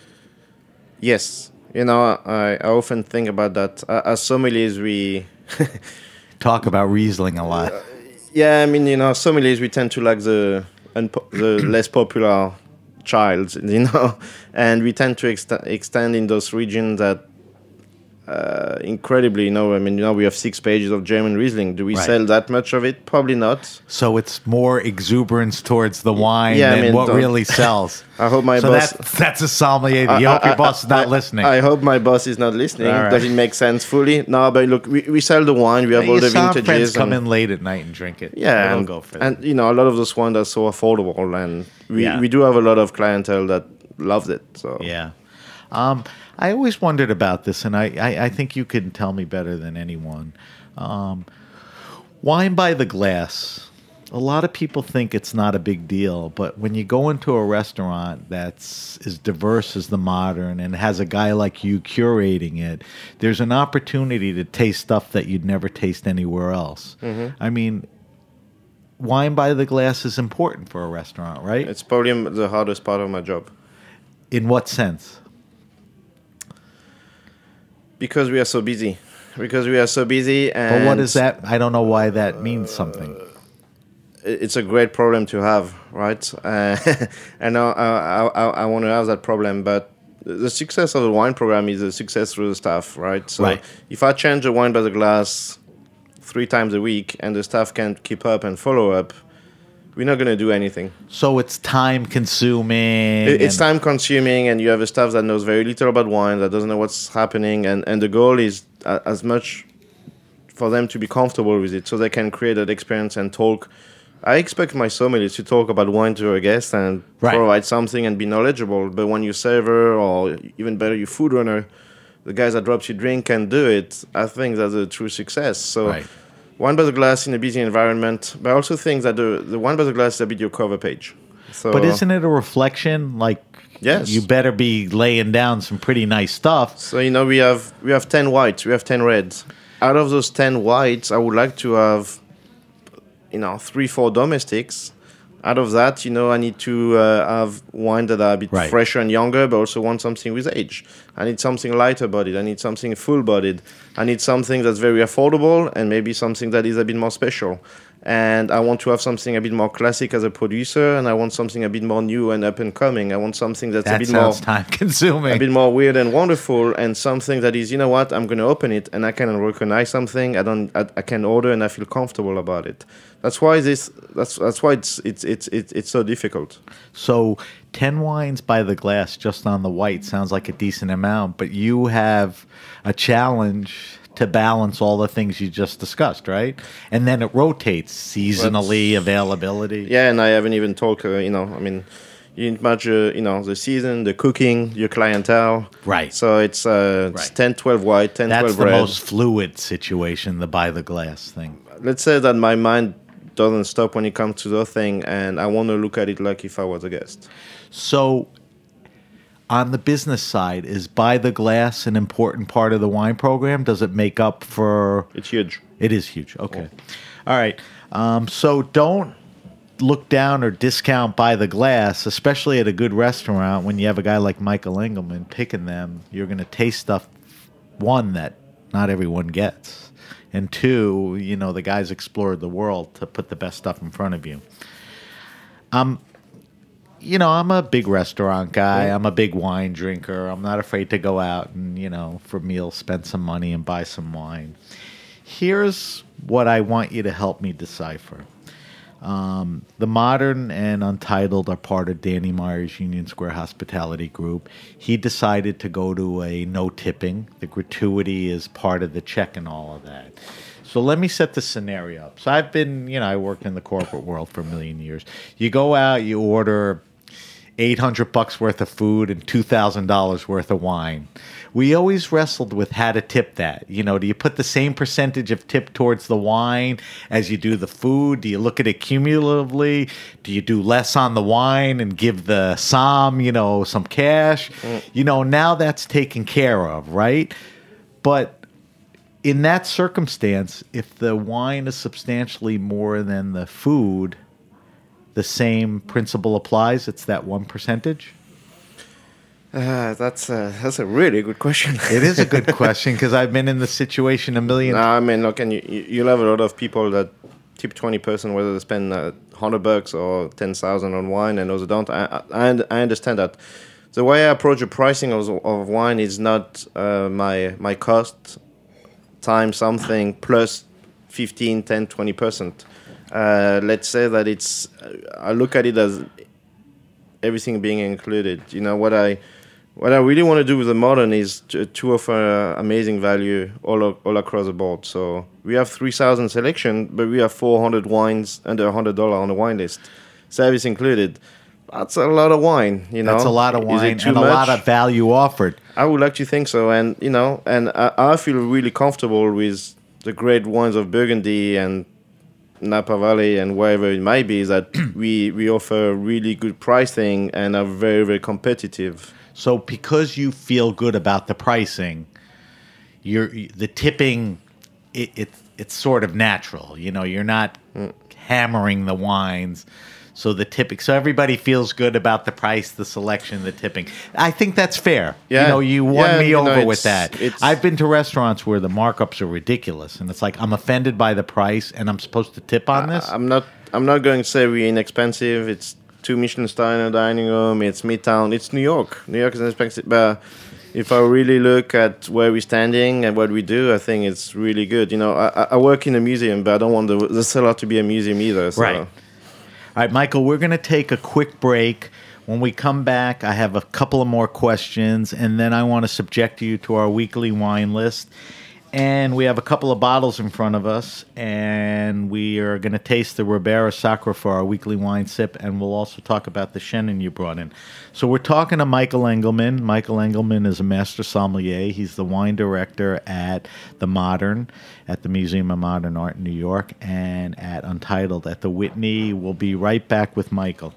S4: Yes, you know, I, I often think about that. Uh, as sommeliers, we.
S3: Talk about Riesling a lot.
S4: Yeah, I mean, you know, sommeliers, we tend to like the unpo- the less popular child, you know, and we tend to ext- extend in those regions that uh, incredibly, you know, I mean, you know, we have six pages of German Riesling. Do we
S3: Right.
S4: sell that much of it? Probably not.
S3: So it's more exuberance towards the wine
S4: Yeah, I
S3: than
S4: mean,
S3: what
S4: don't-
S3: really sells.
S4: I hope my
S3: so
S4: boss.
S3: that's that's a sommelier. You hope your boss is not listening.
S4: I hope my boss is not listening.
S3: All right.
S4: Does it make sense fully? No, but look, we, we sell the wine. We have all
S3: Your
S4: the
S3: somm friends
S4: vintages.
S3: come
S4: and-
S3: in late at night and drink it.
S4: Yeah,
S3: they'll
S4: and,
S3: go for that.
S4: and you know, a lot of those wines are so affordable, and we,
S3: Yeah.
S4: we do have a lot of clientele that loves it. So
S3: Yeah. Um, I always wondered about this, and I, I, I think you can tell me better than anyone. Um, wine by the glass. A lot of people think it's not a big deal, but when you go into a restaurant that's as diverse as the Modern and has a guy like you curating it, there's an opportunity to taste stuff that you'd never taste anywhere else. I mean, wine by the glass is important for a restaurant, right?
S4: it's probably m- the hardest part of my job
S3: In what sense?
S4: because we are so busy. Because we are so busy, and
S3: But what is that? I don't know why that means something.
S4: it's a great problem to have, right? Uh, and I, I, I, I want to have that problem, but the success of the wine program is a success through the staff, right? So
S3: Right.
S4: if I change the wine by the glass three times a week and the staff can't keep up and follow up, we're not going to do anything.
S3: So it's time consuming.
S4: It- It's
S3: and-
S4: time consuming, and you have a staff that knows very little about wine, that doesn't know what's happening, and, and the goal is uh, as much for them to be comfortable with it so they can create that experience and talk. I expect my sommeliers to talk about wine to a guest and
S3: Right.
S4: provide something and be knowledgeable, but when you server or even better, your food runner, the guys that drops you drink can do it, I think that's a true success. So
S3: Right.
S4: wine by the glass in a busy environment, but I also think that the, the wine by the glass is a bit your cover page. So,
S3: But isn't it a reflection? Like,
S4: Yes.
S3: you better be laying down some pretty nice stuff.
S4: So you know we have we have ten whites, we have ten reds. Out of those ten whites, I would like to have, you know, three four domestics. Out of that, you know, I need to uh, have wine that are a bit
S3: Right.
S4: fresher and younger, but also want something with age. I need something lighter bodied. I need something full bodied. I need something that's very affordable and maybe something that is a bit more special. And I want to have something a bit more classic as a producer, and I want something a bit more new and up and coming. I want something that's a
S3: That
S4: bit more
S3: sounds time consuming.
S4: a bit more weird and wonderful, and something that is, you know what, I'm going to open it and I can recognize something. I don't, I, I can order and I feel comfortable about it. That's why this. That's that's why it's it's it's it's, it's so difficult.
S3: So ten wines by the glass just on the white sounds like a decent amount, but you have a challenge to balance all the things you just discussed, right? And then it rotates seasonally,
S4: But-
S3: availability.
S4: Yeah, and I haven't even talked. Uh, you know, I mean, you imagine, you know, the season, the cooking, your clientele.
S3: Right.
S4: So it's, uh, it's
S3: Right.
S4: ten, twelve white, ten,
S3: That's
S4: twelve
S3: the
S4: red.
S3: most fluid situation, the by the glass thing.
S4: Let's say that my mind doesn't stop when it comes to the thing, and I want to look at it like if I was a guest.
S3: So, on the business side, is by the glass an important part of the wine program? Does it make up for?
S4: It's huge.
S3: It is huge. Okay. All right. Um, so don't look down or discount by the glass, especially at a good restaurant when you have a guy like Michael Engelman picking them. You're going to taste stuff, one, that not everyone gets. And two, you know, the guy's explored the world to put the best stuff in front of you. Um, you know, I'm a big restaurant guy. I'm a big wine drinker. I'm not afraid to go out and, you know, for meals, spend some money and buy some wine. Here's what I want you to help me decipher. Um, the Modern and Untitled are part of Danny Meyer's Union Square Hospitality Group. He decided to go to a no tipping. The gratuity is part of the check and all of that. So let me set the scenario up. So I've been, you know, I worked in the corporate world for a million years. You go out, you order eight hundred bucks worth of food and two thousand dollars worth of wine. We always wrestled with how to tip that. You know, do you put the same percentage of tip towards the wine as you do the food? Do you look at it cumulatively? Do you do less on the wine and give the som, you know, some cash? Mm. You know, now that's taken care of, right? But in that circumstance, if the wine is substantially more than the food, the same principle applies. It's that one percentage.
S4: Uh, that's a, that's a really good question.
S3: It is a good question because I've been in the situation a million.
S4: No, I mean, look, and you you'll have a lot of people that tip twenty percent whether they spend uh, hundred bucks or ten thousand on wine, and those don't. I, I I understand that. The way I approach the pricing of, of wine is not uh, my my cost times something plus fifteen, ten, twenty percent. Uh, let's say that it's, I look at it as everything being included. You know, what I what I really want to do with the Modern is to, to offer amazing value all all across the board. So we have three thousand selection, but we have four hundred wines under one hundred dollars on the wine list. Service included. That's a lot of wine, you know.
S3: That's a lot of wine and
S4: much?
S3: a lot of value offered.
S4: I would like to think so. And, you know, and I, I feel really comfortable with the great wines of Burgundy and Napa Valley and wherever it might be, that we, we offer really good pricing and are very, very competitive.
S3: So because you feel good about the pricing, you're the tipping, it, it it's sort of natural. You know, you're not mm. hammering the wines. So the tipping, so everybody feels good about the price, the selection, the tipping. I think that's fair.
S4: Yeah.
S3: You know, you won
S4: yeah,
S3: me
S4: you
S3: over
S4: know,
S3: with that. I've been to restaurants where the markups are ridiculous, and it's like I'm offended by the price, and I'm supposed to tip on this.
S4: I, I'm not. I'm not going to say we're inexpensive. It's two Michelin star in a dining room. It's Midtown. It's New York. New York is expensive, but if I really look at where we're standing and what we do, I think it's really good. You know, I, I work in a museum, but I don't want the, the cellar to be a museum either. So.
S3: Right. All right, Michael, we're going to take a quick break. When we come back, I have a couple of more questions, and then I want to subject you to our weekly wine list. And we have a couple of bottles in front of us, and we are going to taste the Ribera Sacra for our weekly wine sip, and we'll also talk about the Chenin you brought in. So we're talking to Michael Engelman. Michael Engelman is a master sommelier. He's the wine director at the Modern, at the Museum of Modern Art in New York, and at Untitled at the Whitney. We'll be right back with Michael.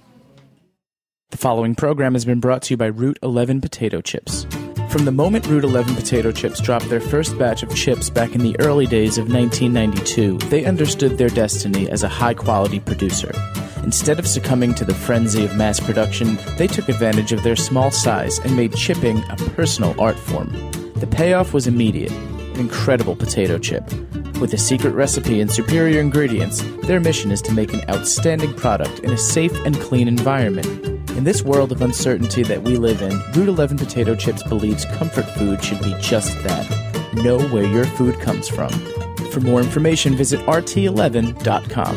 S1: The following program has been brought to you by Route eleven Potato Chips. From the moment Route eleven Potato Chips dropped their first batch of chips back in the early days of nineteen ninety-two, they understood their destiny as a high-quality producer. Instead of succumbing to the frenzy of mass production, they took advantage of their small size and made chipping a personal art form. The payoff was immediate, an incredible potato chip. With a secret recipe and superior ingredients, their mission is to make an outstanding product in a safe and clean environment. In this world of uncertainty that we live in, Route eleven Potato Chips believes comfort food should be just that. Know where your food comes from. For more information, visit R T eleven dot com.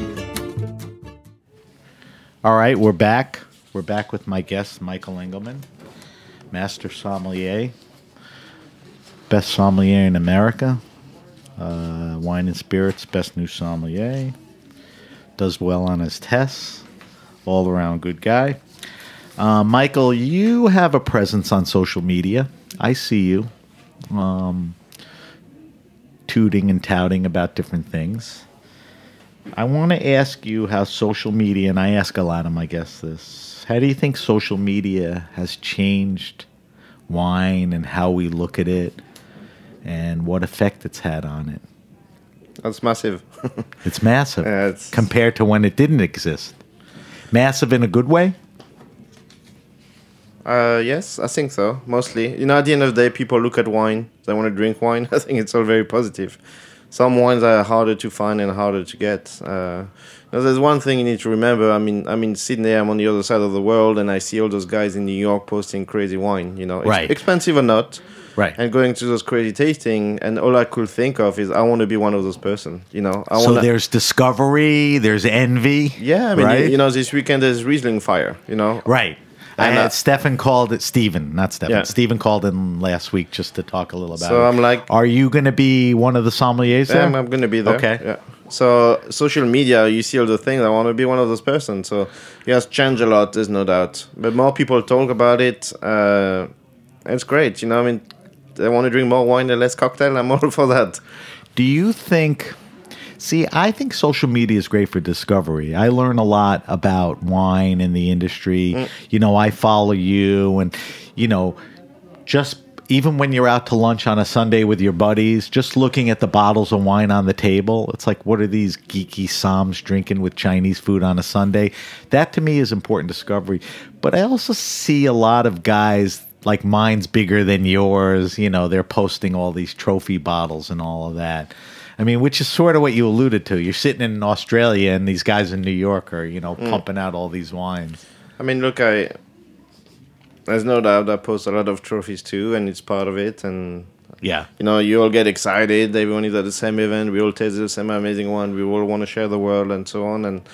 S3: All right, we're back. We're back with my guest, Michael Engelman, master sommelier. best sommelier in America. Uh, wine and spirits, best new sommelier. Does well on his tests. All around good guy. Uh, Michael, you have a presence on social media. I see you um, tooting and touting about different things. I want to ask you how social media, and I ask a lot of my guests this, how do you think social media has changed wine and how we look at it and what effect it's had on it?
S4: That's massive.
S3: It's massive
S4: Yeah, it's-
S3: compared to when it didn't exist. Massive in a good way?
S4: Uh, yes, I think so, mostly. You know, at the end of the day, people look at wine, they want to drink wine. I think it's all very positive. Some wines are harder to find and harder to get. Uh, now there's one thing you need to remember. I mean, I'm in Sydney, I'm on the other side of the world, and I see all those guys in New York posting crazy wine, you know, ex-
S3: Right.
S4: expensive or not.
S3: Right.
S4: And going to those crazy tasting, and all I could think of is I want to be one of those person, you know. I
S3: So
S4: wanna,
S3: there's discovery, there's envy.
S4: yeah, I mean,
S3: right?
S4: you, you know, this weekend there's Riesling Fire, you know.
S3: Right. I
S4: And,
S3: had
S4: uh,
S3: Stefan called it, Stephen, not Stefan.
S4: Yeah.
S3: Stephen called in last week just to talk a little about
S4: So
S3: it.
S4: I'm like-
S3: are you going to be one of the sommeliers there?
S4: Yeah, I'm, I'm going to be there.
S3: Okay.
S4: Yeah. So social media, you see all the things. I want to be one of those persons. So it has changed a lot. There's no doubt. But more people talk about it. Uh, it's great. You know, I mean, they want to drink more wine and less cocktail. I'm all for that.
S3: Do you think... See, I think social media is great for discovery. I learn a lot about wine in the industry.
S4: Mm.
S3: You know, I follow you and, you know, just even when you're out to lunch on a Sunday with your buddies, just looking at the bottles of wine on the table, it's like, what are these geeky Soms drinking with Chinese food on a Sunday? That to me is important discovery. But I also see a lot of guys like mine's bigger than yours. You know, they're posting all these trophy bottles and all of that. I mean, which is sort of what you alluded to. You're sitting in Australia and these guys in New York are, you know, pumping out all these wines.
S4: I mean, look, I there's no doubt I post a lot of trophies too, and it's part of it. And
S3: Yeah.
S4: you know, you all get excited. Everyone is at the same event. We all taste the same amazing one. We all want to share the world and so on. And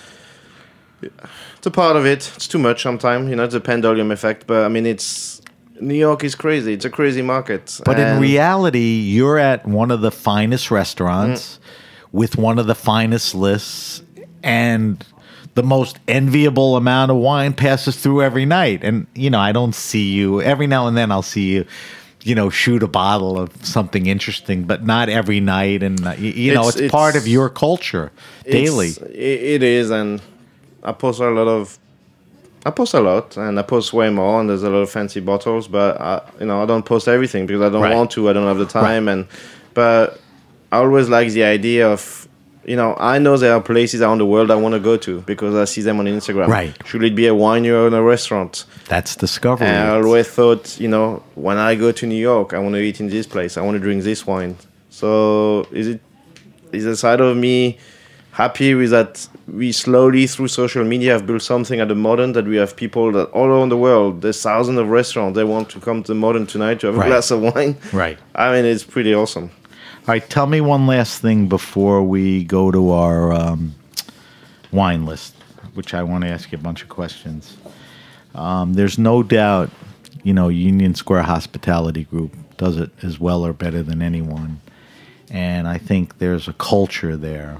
S4: it's a part of it. It's too much sometimes. You know, it's a pendulum effect. But I mean, it's New York is crazy. It's a crazy market.
S3: But in
S4: And-
S3: reality, you're at one of the finest restaurants with one of the finest lists, and the most enviable amount of wine passes through every night. And, you know, I don't see you. Every now and then I'll see you, you know, shoot a bottle of something interesting, but not every night. And, uh, you, you know,
S4: It's-
S3: it's, part
S4: it's-
S3: of your culture daily.
S4: It's, it, it is, and I post a lot of. I post a lot, and I post way more, and there's a lot of fancy bottles. But I, you know, I don't post everything because I don't
S3: Right.
S4: want to. I don't have the time, and but I always like the idea of, you know, I know there are places around the world I want to go to because I see them on Instagram.
S3: Right.
S4: Should it be a wine or in a restaurant?
S3: That's discovery.
S4: And I always thought, you know, when I go to New York, I want to eat in this place. I want to drink this wine. So is it is a side of me happy with that? We slowly through social media have built something at the Modern that we have people that all around the world. There's thousands of restaurants. They want to come to the Modern tonight to have
S3: Right.
S4: a glass of wine.
S3: Right.
S4: I mean, it's pretty awesome.
S3: All right, tell me one last thing before we go to our um, wine list, which I want to ask you a bunch of questions. Um, there's no doubt, you know, Union Square Hospitality Group does it as well or better than anyone. And I think there's a culture there.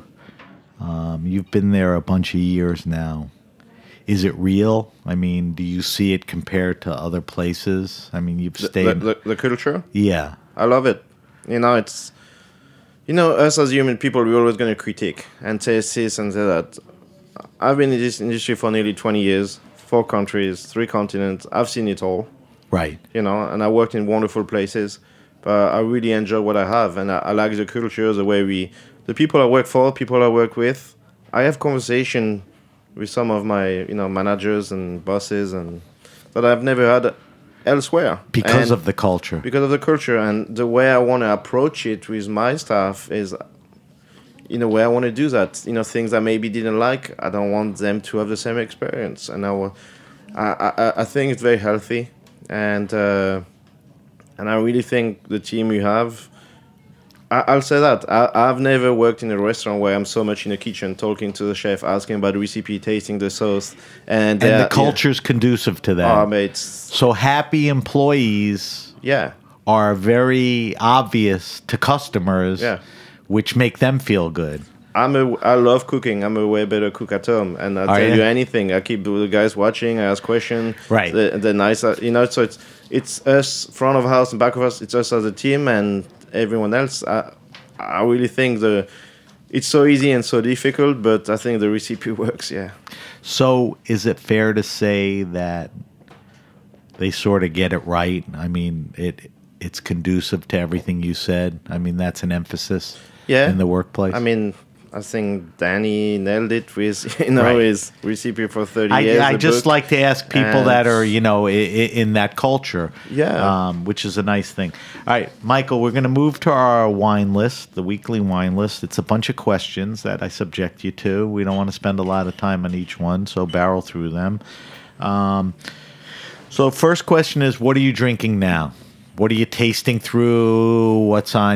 S3: Um, you've been there a bunch of years now. Is it real? I mean, do you see it compared to other places? I mean, you've
S4: The,
S3: stayed...
S4: the, the culture,
S3: yeah.
S4: I love it. You know, it's, you know, us as human people, we're always going to critique and say this and say that. I've been in this industry for nearly twenty years, four countries, three continents. I've seen it all,
S3: Right.
S4: you know, and I worked in wonderful places. But I really enjoy what I have, and I, I like the culture, the way we, the people I work for, people I work with. I have conversation with some of my, you know, managers and bosses, and that I've never had elsewhere
S3: Because
S4: And
S3: of the culture.
S4: because of the culture and the way I want to approach it with my staff is, in a way, I want to do that. You know, things I maybe didn't like, I don't want them to have the same experience, and I, wa- I, I, I think it's very healthy, and uh, and I really think the team you have. I, I'll say that I, I've never worked in a restaurant where I'm so much in the kitchen, talking to the chef, asking about the recipe, tasting the sauce, and
S3: And
S4: they're-
S3: the culture's conducive to that.
S4: Yeah, oh, mate, it's-
S3: So happy employees
S4: yeah.
S3: are very obvious to customers,
S4: Yeah.
S3: which make them feel good.
S4: I'm a, I love cooking. I'm a way better cook at home, and I'll
S3: Are
S4: tell
S3: you?
S4: you anything. I keep the guys watching. I ask questions.
S3: Right.
S4: The, the nice, uh, you know. So it's it's us front of house and back of house. It's us as a team and everyone else. I I really think the it's so easy and so difficult, but I think the recipe works. Yeah.
S3: So is it fair to say that they sort of get it right? I mean, it it's conducive to everything you said. I mean, that's an emphasis
S4: Yeah.
S3: in the workplace.
S4: I mean, I think Danny nailed it with you know
S3: Right.
S4: his recipe for thirty
S3: I,
S4: years.
S3: I
S4: the
S3: just
S4: book.
S3: like to ask people
S4: And-
S3: that are, you know, i- i- in that culture.
S4: Yeah.
S3: Um, which is a nice thing. All right, Michael, we're going to move to our wine list, the weekly wine list. It's a bunch of questions that I subject you to. We don't want to spend a lot of time on each one, so barrel through them. Um, so, first question is, what are you drinking now? What are you tasting through? What's on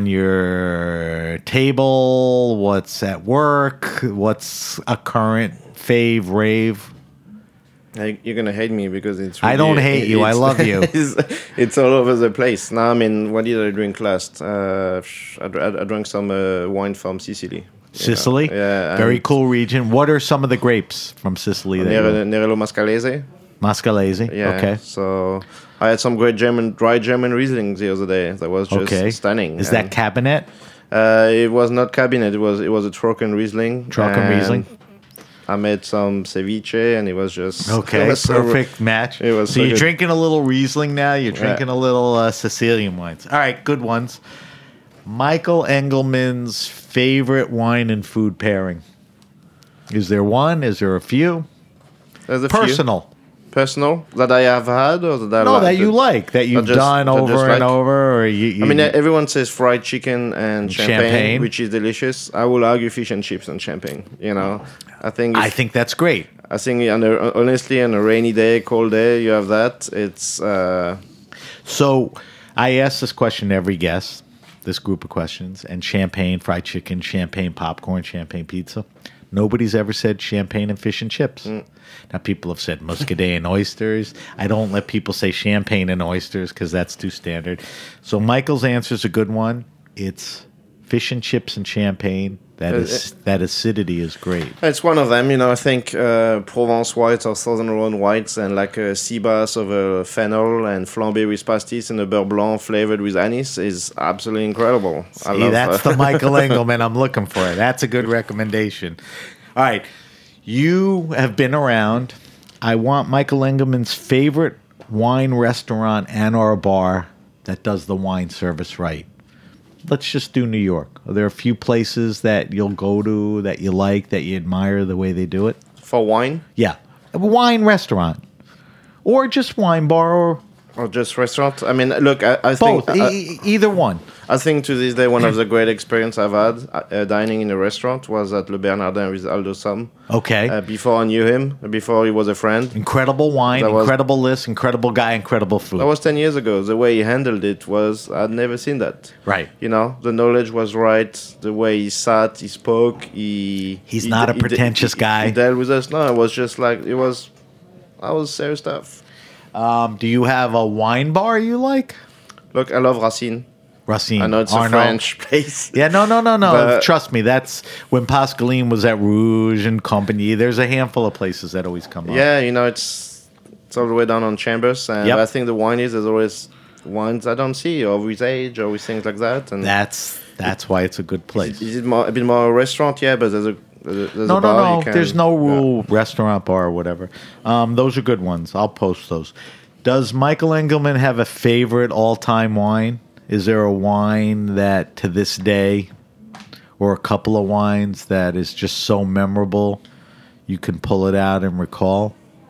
S3: your table? What's at work? What's a current fave rave?
S4: Hey, you're gonna hate me because it's.
S3: I don't hate you. I
S4: it's-
S3: love you.
S4: It's, it's all over the place. Now, I mean, what did I drink last? Uh, I, dr- I drank some uh, wine from Sicily. you know.
S3: Sicily?
S4: Yeah.
S3: Very
S4: and
S3: cool region. What are some of the grapes from Sicily? that you
S4: Nere-
S3: like?
S4: Nerello Mascalese.
S3: Mascalese.
S4: Yeah.
S3: Okay.
S4: So I had some great German, dry German Riesling the other day. That was just
S3: Okay.
S4: stunning.
S3: Is that
S4: And,
S3: cabinet?
S4: Uh, it was not cabinet. It was it was a Trocken Riesling.
S3: Trocken
S4: and
S3: Riesling?
S4: I made some ceviche, and it was just
S3: Okay.
S4: it was so-
S3: Perfect match.
S4: it was
S3: so
S4: so
S3: you're
S4: good.
S3: drinking a little Riesling now. You're
S4: Yeah.
S3: drinking a little uh, Sicilian wines. All right. Good ones. Michael Engelman's favorite wine and food pairing. Is there one? Is there a few?
S4: There's a few.
S3: Personal.
S4: Personal that I have had or that I
S3: No,
S4: like?
S3: that you like, that you've
S4: just-
S3: done
S4: that
S3: over
S4: just
S3: and
S4: like.
S3: over, or you. you
S4: I mean, everyone says fried chicken and champagne,
S3: Champagne.
S4: which is delicious. I will argue fish and chips and champagne. You know, I think
S3: I
S4: if-
S3: think that's great.
S4: I think on a, honestly, on a rainy day, cold day, you have that. It's uh,
S3: So I ask this question to every guest, this group of questions, and champagne, fried chicken, champagne popcorn, champagne pizza. Nobody's ever said champagne and fish and chips.
S4: Mm.
S3: Now, people have said muscadet and oysters. I don't let people say champagne and oysters because that's too standard. So Michael's answer is a good one. It's fish and chips and champagne. That
S4: Uh,
S3: is that acidity is great.
S4: it's one of them. You know, I think uh, Provence whites or Southern Rhone whites and like a sea bass of a fennel and flambé with pastis and a beurre blanc flavored with anise is absolutely incredible. I
S3: See,
S4: love,
S3: that's
S4: uh,
S3: the Michael Engelman I'm looking for. That's a good recommendation. All right. You have been around. I want Michael Engelman's favorite wine restaurant and or bar that does the wine service right. Let's just do New York. Are there a few places that you'll go to that you like, that you admire the way they do it?
S4: for wine
S3: Yeah. A wine restaurant. Or just wine bar or
S4: or just restaurant. I mean, look, I, I
S3: both.
S4: think I,
S3: E- either one.
S4: I think to this day one of the great experience I've had uh, dining in a restaurant was at Le Bernardin with Aldo Sam.
S3: Okay.
S4: Uh, before I knew him, before he was a friend.
S3: Incredible wine,
S4: That was-
S3: incredible list, incredible guy, incredible food.
S4: That was ten years ago. The way he handled it was, I'd never seen that.
S3: Right.
S4: You know, the knowledge was right. The way he sat, he spoke, he...
S3: He's
S4: he
S3: not
S4: d-
S3: a
S4: he d-
S3: pretentious
S4: he-
S3: guy.
S4: He dealt with us. No, it was just like, it was... I was serious stuff.
S3: Um, do you have a wine bar you like?
S4: Look, I love Racine.
S3: Racine.
S4: I know it's
S3: Arnaud.
S4: a French place.
S3: Yeah, no, no, no, no.
S4: But-
S3: Trust me, that's when Pascaline was at Rouge and Company. There's a handful of places that always come up.
S4: Yeah, you know, it's it's all the way down on Chambers. And
S3: Yep.
S4: I think the wine is, there's always wines I don't see, or with age, or with things like that. And
S3: That's that's why it's a good place.
S4: is it more, a bit more a restaurant? Yeah, but there's a... There's
S3: No,
S4: a
S3: no,
S4: bar
S3: no.
S4: you can-
S3: There's no
S4: yeah.
S3: rule restaurant bar or whatever. Um, those are good ones. I'll post those. Does Michael Engelman have a favorite all-time wine? Is there a wine that to this day, or a couple of wines that is just so memorable, you can pull it out and recall?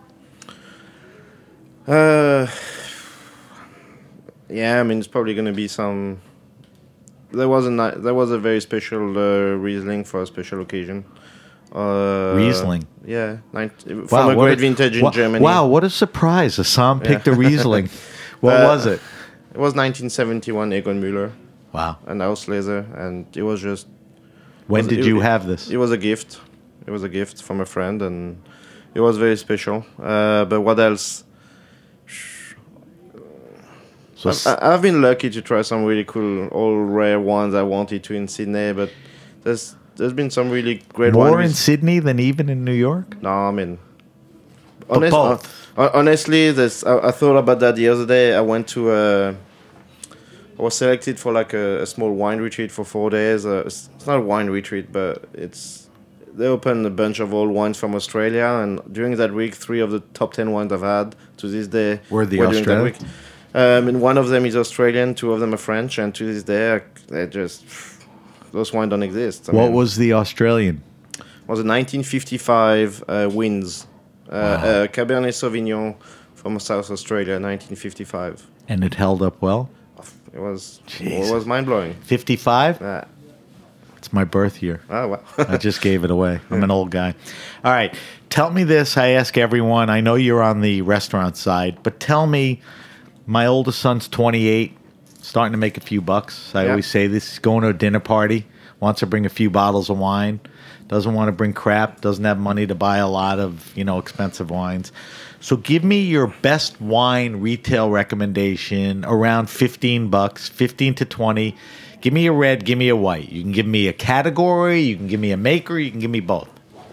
S4: Uh, yeah, I mean it's probably going to be some. There was a ni- there was a very special uh, Riesling for a special occasion. Uh,
S3: Riesling?
S4: Yeah, ninety, from
S3: Wow,
S4: a
S3: what
S4: great vintage in
S3: wa-
S4: Germany.
S3: Wow, what a surprise! Assam picked a Riesling. What
S4: Uh,
S3: was it?
S4: It was nineteen seventy-one Egon Müller
S3: Wow.
S4: and Auslese, and it was just.
S3: When
S4: was-
S3: did
S4: it-
S3: you
S4: it-
S3: have this?
S4: It was a gift. It was a gift from a friend, and it was very special. Uh, but what else?
S3: So
S4: I've, I- I've been lucky to try some really cool, all rare ones I wanted to in Sydney, but there's there's been some really great
S3: more
S4: ones.
S3: in Sydney than even in New York?
S4: No, I mean,
S3: But
S4: honest,
S3: both.
S4: uh, honestly, this I, I thought about that the other day. I went to uh, I was selected for like a, a small wine retreat for four days. Uh, it's, it's not a wine retreat, but it's they opened a bunch of old wines from Australia, and during that week, three of the top ten wines I've had to this day
S3: Were the
S4: during that
S3: Australian?
S4: week. Um, and one of them is Australian, two of them are French, and to this day, they just those wines don't exist. I
S3: What
S4: mean,
S3: was the Australian?
S4: was a nineteen fifty-five uh, wins, uh, uh, Cabernet Sauvignon from South Australia, nineteen fifty-five.
S3: And it held up well?
S4: It was
S3: Jeez.
S4: it was mind blowing.
S3: fifty-five?
S4: Uh,
S3: It's my birth year.
S4: oh wow.
S3: I just gave it away. I'm an old guy. All right. Tell me this. I ask everyone. I know you're on the restaurant side, but tell me, my oldest son's twenty-eight, starting to make a few bucks. I
S4: Yeah.
S3: always say this. He's going to a dinner party, wants to bring a few bottles of wine, doesn't want to bring crap, doesn't have money to buy a lot of, you know, expensive wines. So give me your best wine retail recommendation around fifteen bucks, fifteen to twenty. Give me a red, give me a white. You can give me a category, you can give me a maker, you can give me both.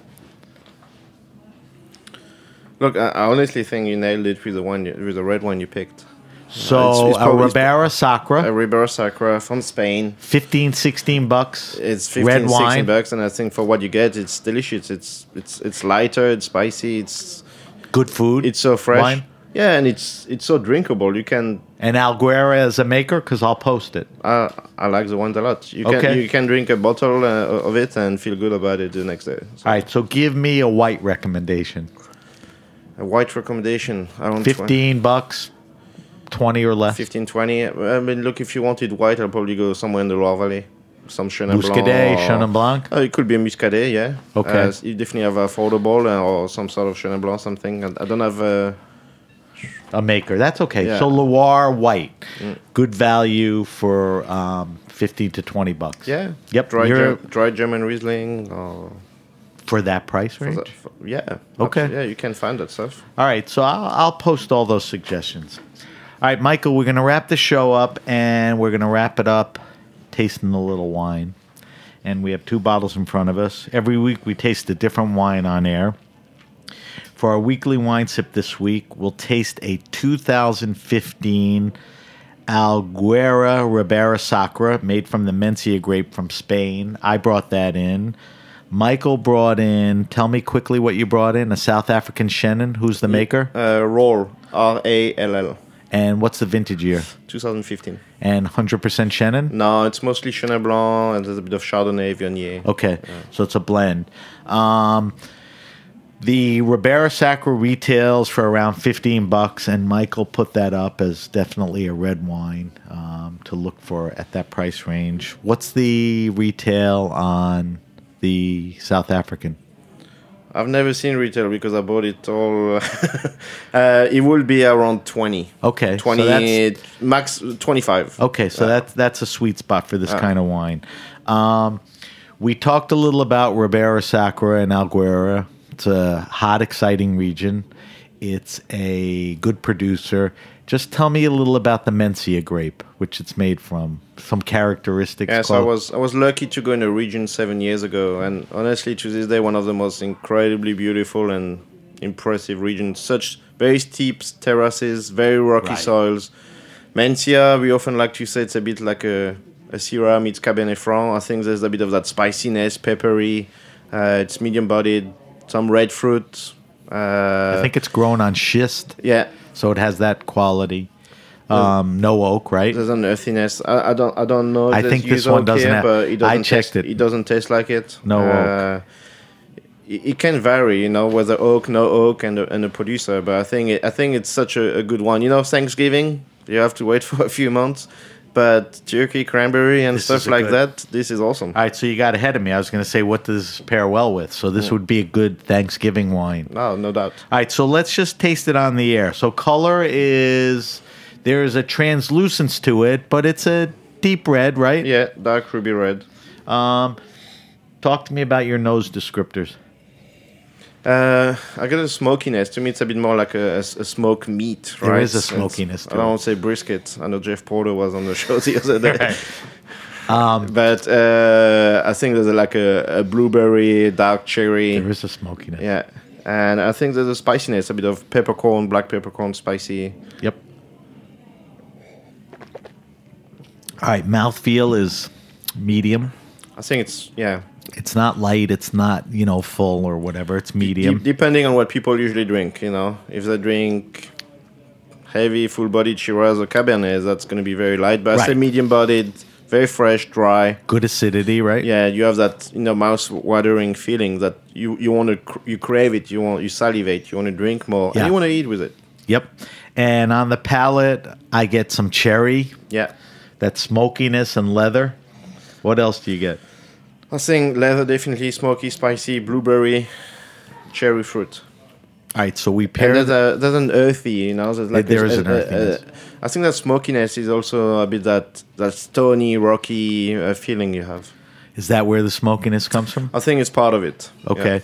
S4: Look, I, I honestly think you nailed it with the one you, with the red one you picked.
S3: So
S4: Uh, it's- it's
S3: a
S4: probably-
S3: Ribera
S4: A
S3: Sacra,
S4: Ribera Sacra from Spain.
S3: fifteen, sixteen bucks.
S4: It's fifteen,
S3: red
S4: sixteen
S3: wine,
S4: bucks, and I think for what you get, it's delicious. It's it's it's lighter, it's spicy, it's
S3: good food.
S4: it's so fresh.
S3: Wine.
S4: Yeah, and it's it's so drinkable. You can
S3: And Alguera as a maker, because I'll post it.
S4: Uh, I like the ones a lot. You can
S3: Okay.
S4: you can drink a bottle uh, of it and feel good about it the next day. So
S3: All right, so give me a white recommendation.
S4: a white recommendation around
S3: fifteen bucks, twenty or less.
S4: fifteen, twenty. I mean, look, if you wanted white, I'll probably go somewhere in the Loire Valley. Some Chenin Blanc.
S3: Muscadet,
S4: or-
S3: Chenin Blanc.
S4: Oh, it could be a Muscadet, yeah.
S3: Okay.
S4: Uh, you definitely have affordable uh, or some sort of Chenin Blanc, something. I, I don't have. Uh,
S3: A maker. That's okay.
S4: Yeah.
S3: So Loire white, good value for um, fifteen to twenty bucks.
S4: yeah.
S3: Yep.
S4: Dry,
S3: you're-
S4: Ger- dry German Riesling. Or
S3: for that price
S4: for
S3: range.
S4: the, for, yeah.
S3: Okay.
S4: Yeah, you can find that stuff.
S3: All right, so I'll, I'll post all those suggestions. All right, Michael, we're going to wrap the show up, and we're going to wrap it up tasting a little wine. And we have two bottles in front of us. Every week we taste a different wine on air. For our weekly wine sip this week, we'll taste a two thousand fifteen Alguera Ribera Sacra made from the Mencia grape from Spain. I brought that in. Michael brought in, tell me quickly what you brought in, a South African Chenin. Who's the maker?
S4: Uh, Roll. R A L L.
S3: And what's the vintage year?
S4: twenty fifteen.
S3: And one hundred percent Chenin?
S4: No, it's mostly Chenin Blanc and there's a bit of Chardonnay, Viognier.
S3: Okay, so it's a blend. Um, the Ribera Sacra retails for around fifteen bucks, and Michael put that up as definitely a red wine um, to look for at that price range. What's the retail on the South African?
S4: I've never seen retail because I bought it all. uh, it will be around twenty.
S3: Okay, so
S4: twenty,
S3: that's-
S4: max twenty-five.
S3: Okay, so
S4: Uh,
S3: that's that's a sweet spot for this kind of wine. Um, we talked a little about Ribera Sacra and Alguera. It's a hot, exciting region. It's a good producer. Just tell me a little about the Mencia grape, which it's made from. Some characteristics.
S4: Yes, I
S3: called-
S4: was I was lucky to go in a region seven years ago, and honestly, to this day, one of the most incredibly beautiful and impressive regions. Such very steep terraces, very rocky
S3: Right.
S4: soils. Mencia, we often like to say it's a bit like a, a Syrah meets Cabernet Franc. I think there's a bit of that spiciness, peppery. Uh, it's medium-bodied, some red fruit. Uh,
S3: I think it's grown on schist,
S4: yeah,
S3: so it has that quality. Um, no oak, right?
S4: there's an earthiness. I, I don't I don't know. If
S3: I
S4: there's
S3: think this
S4: used
S3: one
S4: oak
S3: doesn't
S4: here,
S3: have-
S4: But it
S3: I
S4: doesn't
S3: checked
S4: taste,
S3: it.
S4: It doesn't taste like it.
S3: No
S4: uh, It, it can vary, you know, whether oak, no oak, and a, and a producer. But I think it, I think it's such a, a good one. You know, Thanksgiving, you have to wait for a few months. But turkey, cranberry, and
S3: This
S4: stuff
S3: is a
S4: like
S3: good-
S4: that, this is awesome.
S3: All right, so you got ahead of me. I was going to say, what does this pair well with? So this would be a good Thanksgiving wine.
S4: No, no doubt.
S3: All right, so let's just taste it on the air. So color is, there's a translucence to it, but it's a deep red, right?
S4: Yeah, dark ruby red.
S3: Um, talk to me about your nose descriptors.
S4: Uh, I got a smokiness. To me, it's a bit more like a, a, a smoked meat, right?
S3: There is a
S4: It's-
S3: smokiness
S4: I
S3: to
S4: don't
S3: it.
S4: want to say brisket. I know Jeff Porter was on the show the other day.
S3: Right. Um,
S4: But uh, I think there's a, like a, a blueberry, dark cherry.
S3: There is a smokiness.
S4: Yeah. And I think there's a spiciness, a bit of peppercorn, black peppercorn, spicy.
S3: Yep. All right, mouthfeel is medium.
S4: I think it's, yeah.
S3: It's not light. It's not, you know, full or whatever. It's medium.
S4: De- depending on what people usually drink, you know. If they drink heavy, full-bodied Shiraz or Cabernet, that's going to be very light. But I say
S3: Right.
S4: medium-bodied, very fresh, dry.
S3: Good acidity, right?
S4: Yeah, you have that, you know, mouth-watering feeling that you, you want to, cr- you crave it, you want, you salivate, you want to drink more,
S3: Yeah.
S4: and you want to eat with it.
S3: Yep. And on the palate, I get some cherry,
S4: Yeah.
S3: that smokiness and leather. What else do you get?
S4: I think leather definitely smoky, spicy, blueberry, cherry fruit.
S3: All right, so we
S4: And
S3: pair.
S4: there's, a, there's an earthy, you know. There's like
S3: There
S4: a-
S3: is an
S4: a- a-
S3: earthiness.
S4: I think that smokiness is also a bit that that stony, rocky uh, feeling you have.
S3: Is that where the smokiness comes from?
S4: I think it's part of it.
S3: Okay.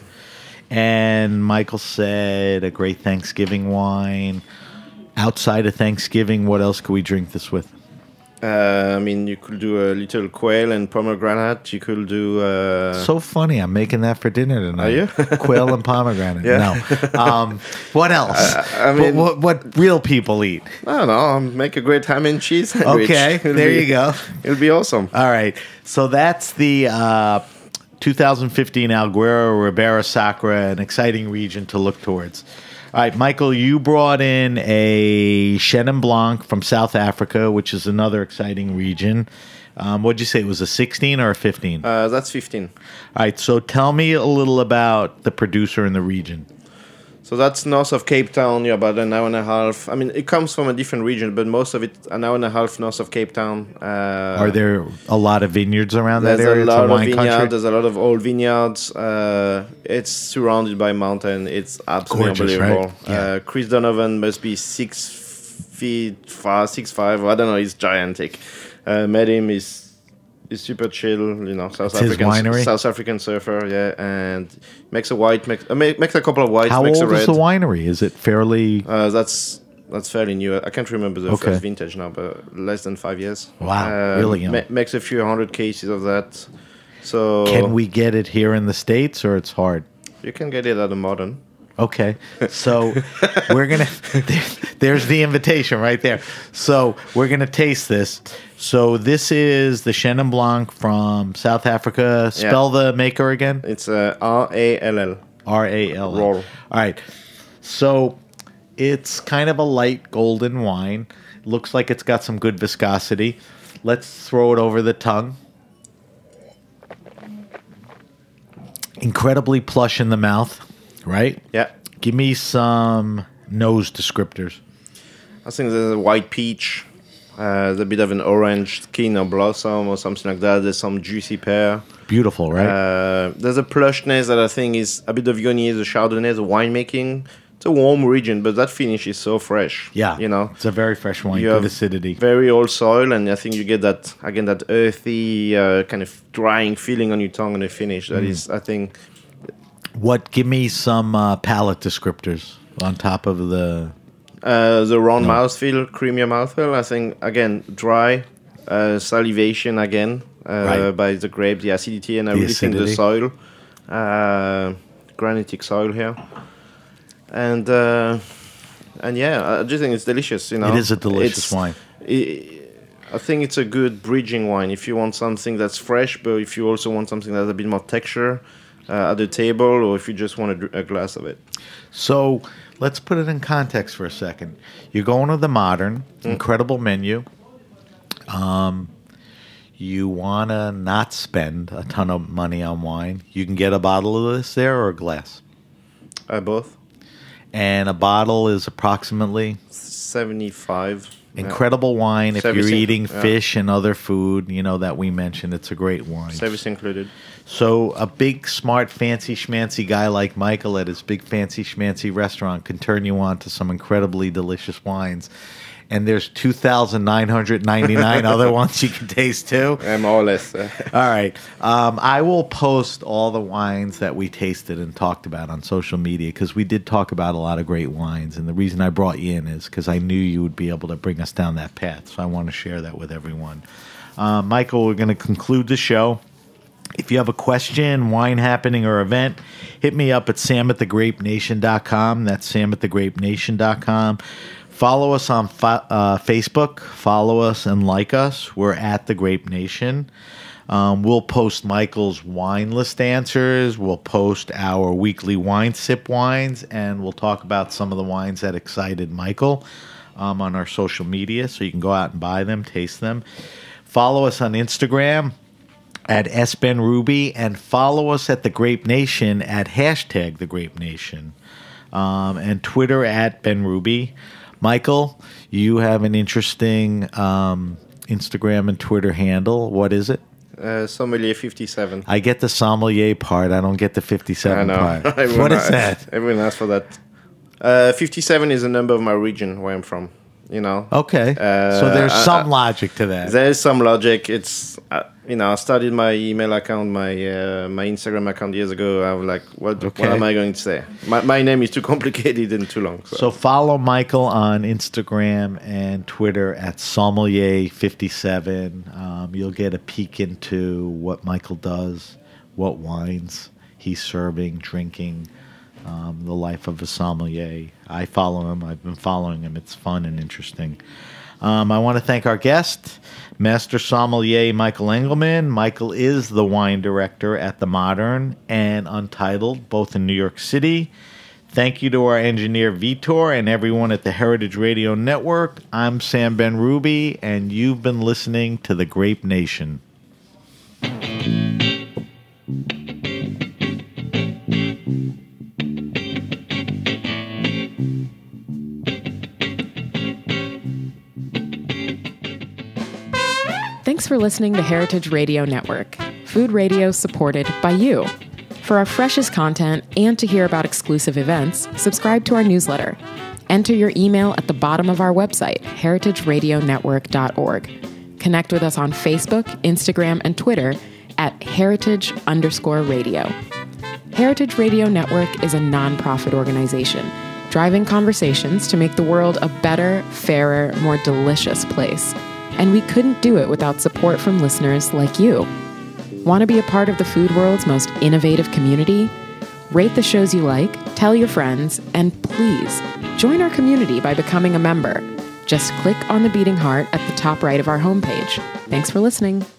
S3: And Michael said a great Thanksgiving wine. Outside of Thanksgiving, what else could we drink this with?
S4: Uh, I mean, you could do a little quail and pomegranate. You could do. Uh,
S3: So funny. I'm making that for dinner tonight.
S4: Are you?
S3: Quail and pomegranate.
S4: Yeah.
S3: No. Um, what else?
S4: I mean-
S3: what, what, what real people eat?
S4: I don't know. Make a great ham and cheese sandwich.
S3: Okay.
S4: It'll
S3: There
S4: be-
S3: you go.
S4: It'll be awesome.
S3: All right. So that's the uh, two thousand fifteen Alguero Ribera Sacra, an exciting region to look towards. All right, Michael, you brought in a Chenin Blanc from South Africa, which is another exciting region. Um, what'd you say? It was a sixteen or a fifteen?
S4: Uh, that's fifteen.
S3: All right, so tell me a little about the producer in the region.
S4: So that's north of Cape Town. You're about an hour and a half. I mean, it comes from a different region, but most of it an hour and a half north of Cape Town. Uh,
S3: Are there a lot of vineyards around that
S4: There's
S3: area?
S4: a
S3: It's
S4: lot of
S3: wine
S4: vineyards.
S3: country?
S4: There's a lot of old vineyards. Uh, it's surrounded by mountain. It's absolutely
S3: Gorgeous,
S4: unbelievable.
S3: right? Yeah.
S4: Uh, Chris Donovan must be six feet five, six five. I don't know. He's gigantic. Uh, met him. He's he's super chill. You know, South
S3: It's his
S4: African
S3: winery?
S4: South African surfer. Yeah, and makes a white. Makes uh, ma- makes a couple of whites.
S3: How
S4: makes
S3: old
S4: a red.
S3: is the winery? Is it fairly...
S4: Uh, that's that's fairly new. I can't remember the
S3: Okay.
S4: first vintage now, but less than five years.
S3: Wow, really young.
S4: ma- makes a few hundred cases of that. So
S3: Can we get it here in the States, or it's hard?
S4: You can get it at a modern.
S3: Okay, so we're gonna. There, there's the invitation right there. So we're gonna taste this. So this is the Chenin Blanc from South Africa. Spell the maker again.
S4: It's uh, R A L L.
S3: R A L L.
S4: Roll.
S3: All right. So it's kind of a light golden wine. Looks like it's got some good viscosity. Let's throw it over the tongue. Incredibly plush in the mouth, right?
S4: Yeah.
S3: Give me some nose descriptors.
S4: I think there's a white peach. Uh, there's a bit of an orange skin or blossom or something like that. There's some juicy pear.
S3: Beautiful, right?
S4: Uh, there's a plushness that I think is a bit of Viognier, the Chardonnay, the winemaking. It's a warm region, but that finish is so fresh.
S3: yeah.
S4: You know,
S3: It's a very fresh wine,
S4: you
S3: good
S4: have
S3: acidity.
S4: very old soil, and I think you get that, again, that earthy, uh, kind of drying feeling on your tongue on the finish. That
S3: Mm.
S4: is, I think,
S3: What? Give me some uh, palate descriptors on top of the...
S4: Uh, the round mouthfeel, creamier mouthfeel. I think again dry, uh, salivation again uh,
S3: Right.
S4: by the grape, the acidity, and I
S3: The
S4: really think the
S3: acidity.
S4: soil, uh, granitic soil here, and uh, and yeah, I just think it's delicious. You know,
S3: It is a delicious
S4: It's-
S3: wine.
S4: I I think it's a good bridging wine if you want something that's fresh, but if you also want something that's a bit more texture uh, at the table, or if you just want a, dr- a glass of it.
S3: So let's put it in context for a second. You're going to the Modern, incredible menu. Um, you want to not spend a ton of money on wine. You can get a bottle of this there or a glass.
S4: Uh, both
S3: And a bottle is approximately
S4: seventy-five.
S3: incredible wine. If
S4: Service
S3: you're
S4: in-
S3: eating
S4: yeah.
S3: fish and other food, you know, that we mentioned, it's a great wine.
S4: Service included.
S3: So a big, smart, fancy schmancy guy like Michael at his big, fancy schmancy restaurant can turn you on to some incredibly delicious wines. and there's two thousand nine hundred ninety-nine other ones you can taste too.
S4: Uh, more or less.
S3: All right. Um, I will post all the wines that we tasted and talked about on social media because we did talk about a lot of great wines. And the reason I brought you in is because I knew you would be able to bring us down that path. So I want to share that with everyone. Uh, Michael, we're going to conclude the show. If you have a question, wine happening, or event, hit me up at sam at the grape nation dot com. That's sam at the grape nation dot com. Follow us on fa- uh, Facebook. Follow us and like us. We're at The Grape Nation. Um, we'll post Michael's wine list answers. We'll post our weekly wine sip wines, and we'll talk about some of the wines that excited Michael um, on our social media, so you can go out and buy them, taste them. Follow us on Instagram at S Ben Ruby, and follow us at The Grape Nation at hashtag The Grape Nation, um, and Twitter at Ben Ruby. Michael, you have an interesting um, Instagram and Twitter handle. What is it?
S4: Uh, sommelier fifty-seven.
S3: I get the sommelier part. I don't get the fifty-seven
S4: I know.
S3: part.
S4: Everyone
S3: What is
S4: asks,
S3: that?
S4: Everyone asks for that. Uh, fifty-seven is the number of my region where I'm from. You know.
S3: Okay.
S4: Uh,
S3: so there's
S4: I-
S3: some
S4: I-
S3: logic to that.
S4: There is some logic. It's uh, you know I started my email account, my uh, my Instagram account years ago. I was like, what
S3: Okay.
S4: what am I going to say? My my name is too complicated and too long. So,
S3: So follow Michael on Instagram and Twitter at sommelier fifty-seven. Um, you'll get a peek into what Michael does, what wines he's serving, drinking, um, the life of a sommelier. I follow him. I've been following him. It's fun and interesting. Um, I want to thank our guest, Master Sommelier Michael Engelman. Michael is the wine director at The Modern and Untitled, both in New York City. Thank you to our engineer, Vitor, and everyone at the Heritage Radio Network. I'm Sam Ben Ruby, and you've been listening to The Grape Nation.
S2: Thanks for listening to Heritage Radio Network, food radio supported by you. For our freshest content and to hear about exclusive events, subscribe to our newsletter. Enter your email at the bottom of our website, heritage radio network dot org. Connect with us on Facebook, Instagram, and Twitter at heritage underscore radio. Heritage Radio Network is a nonprofit organization driving conversations to make the world a better, fairer, more delicious place. And we couldn't do it without support from listeners like you. Want to be a part of the food world's most innovative community? Rate the shows you like, tell your friends, and please join our community by becoming a member. Just click on the beating heart at the top right of our homepage. Thanks for listening.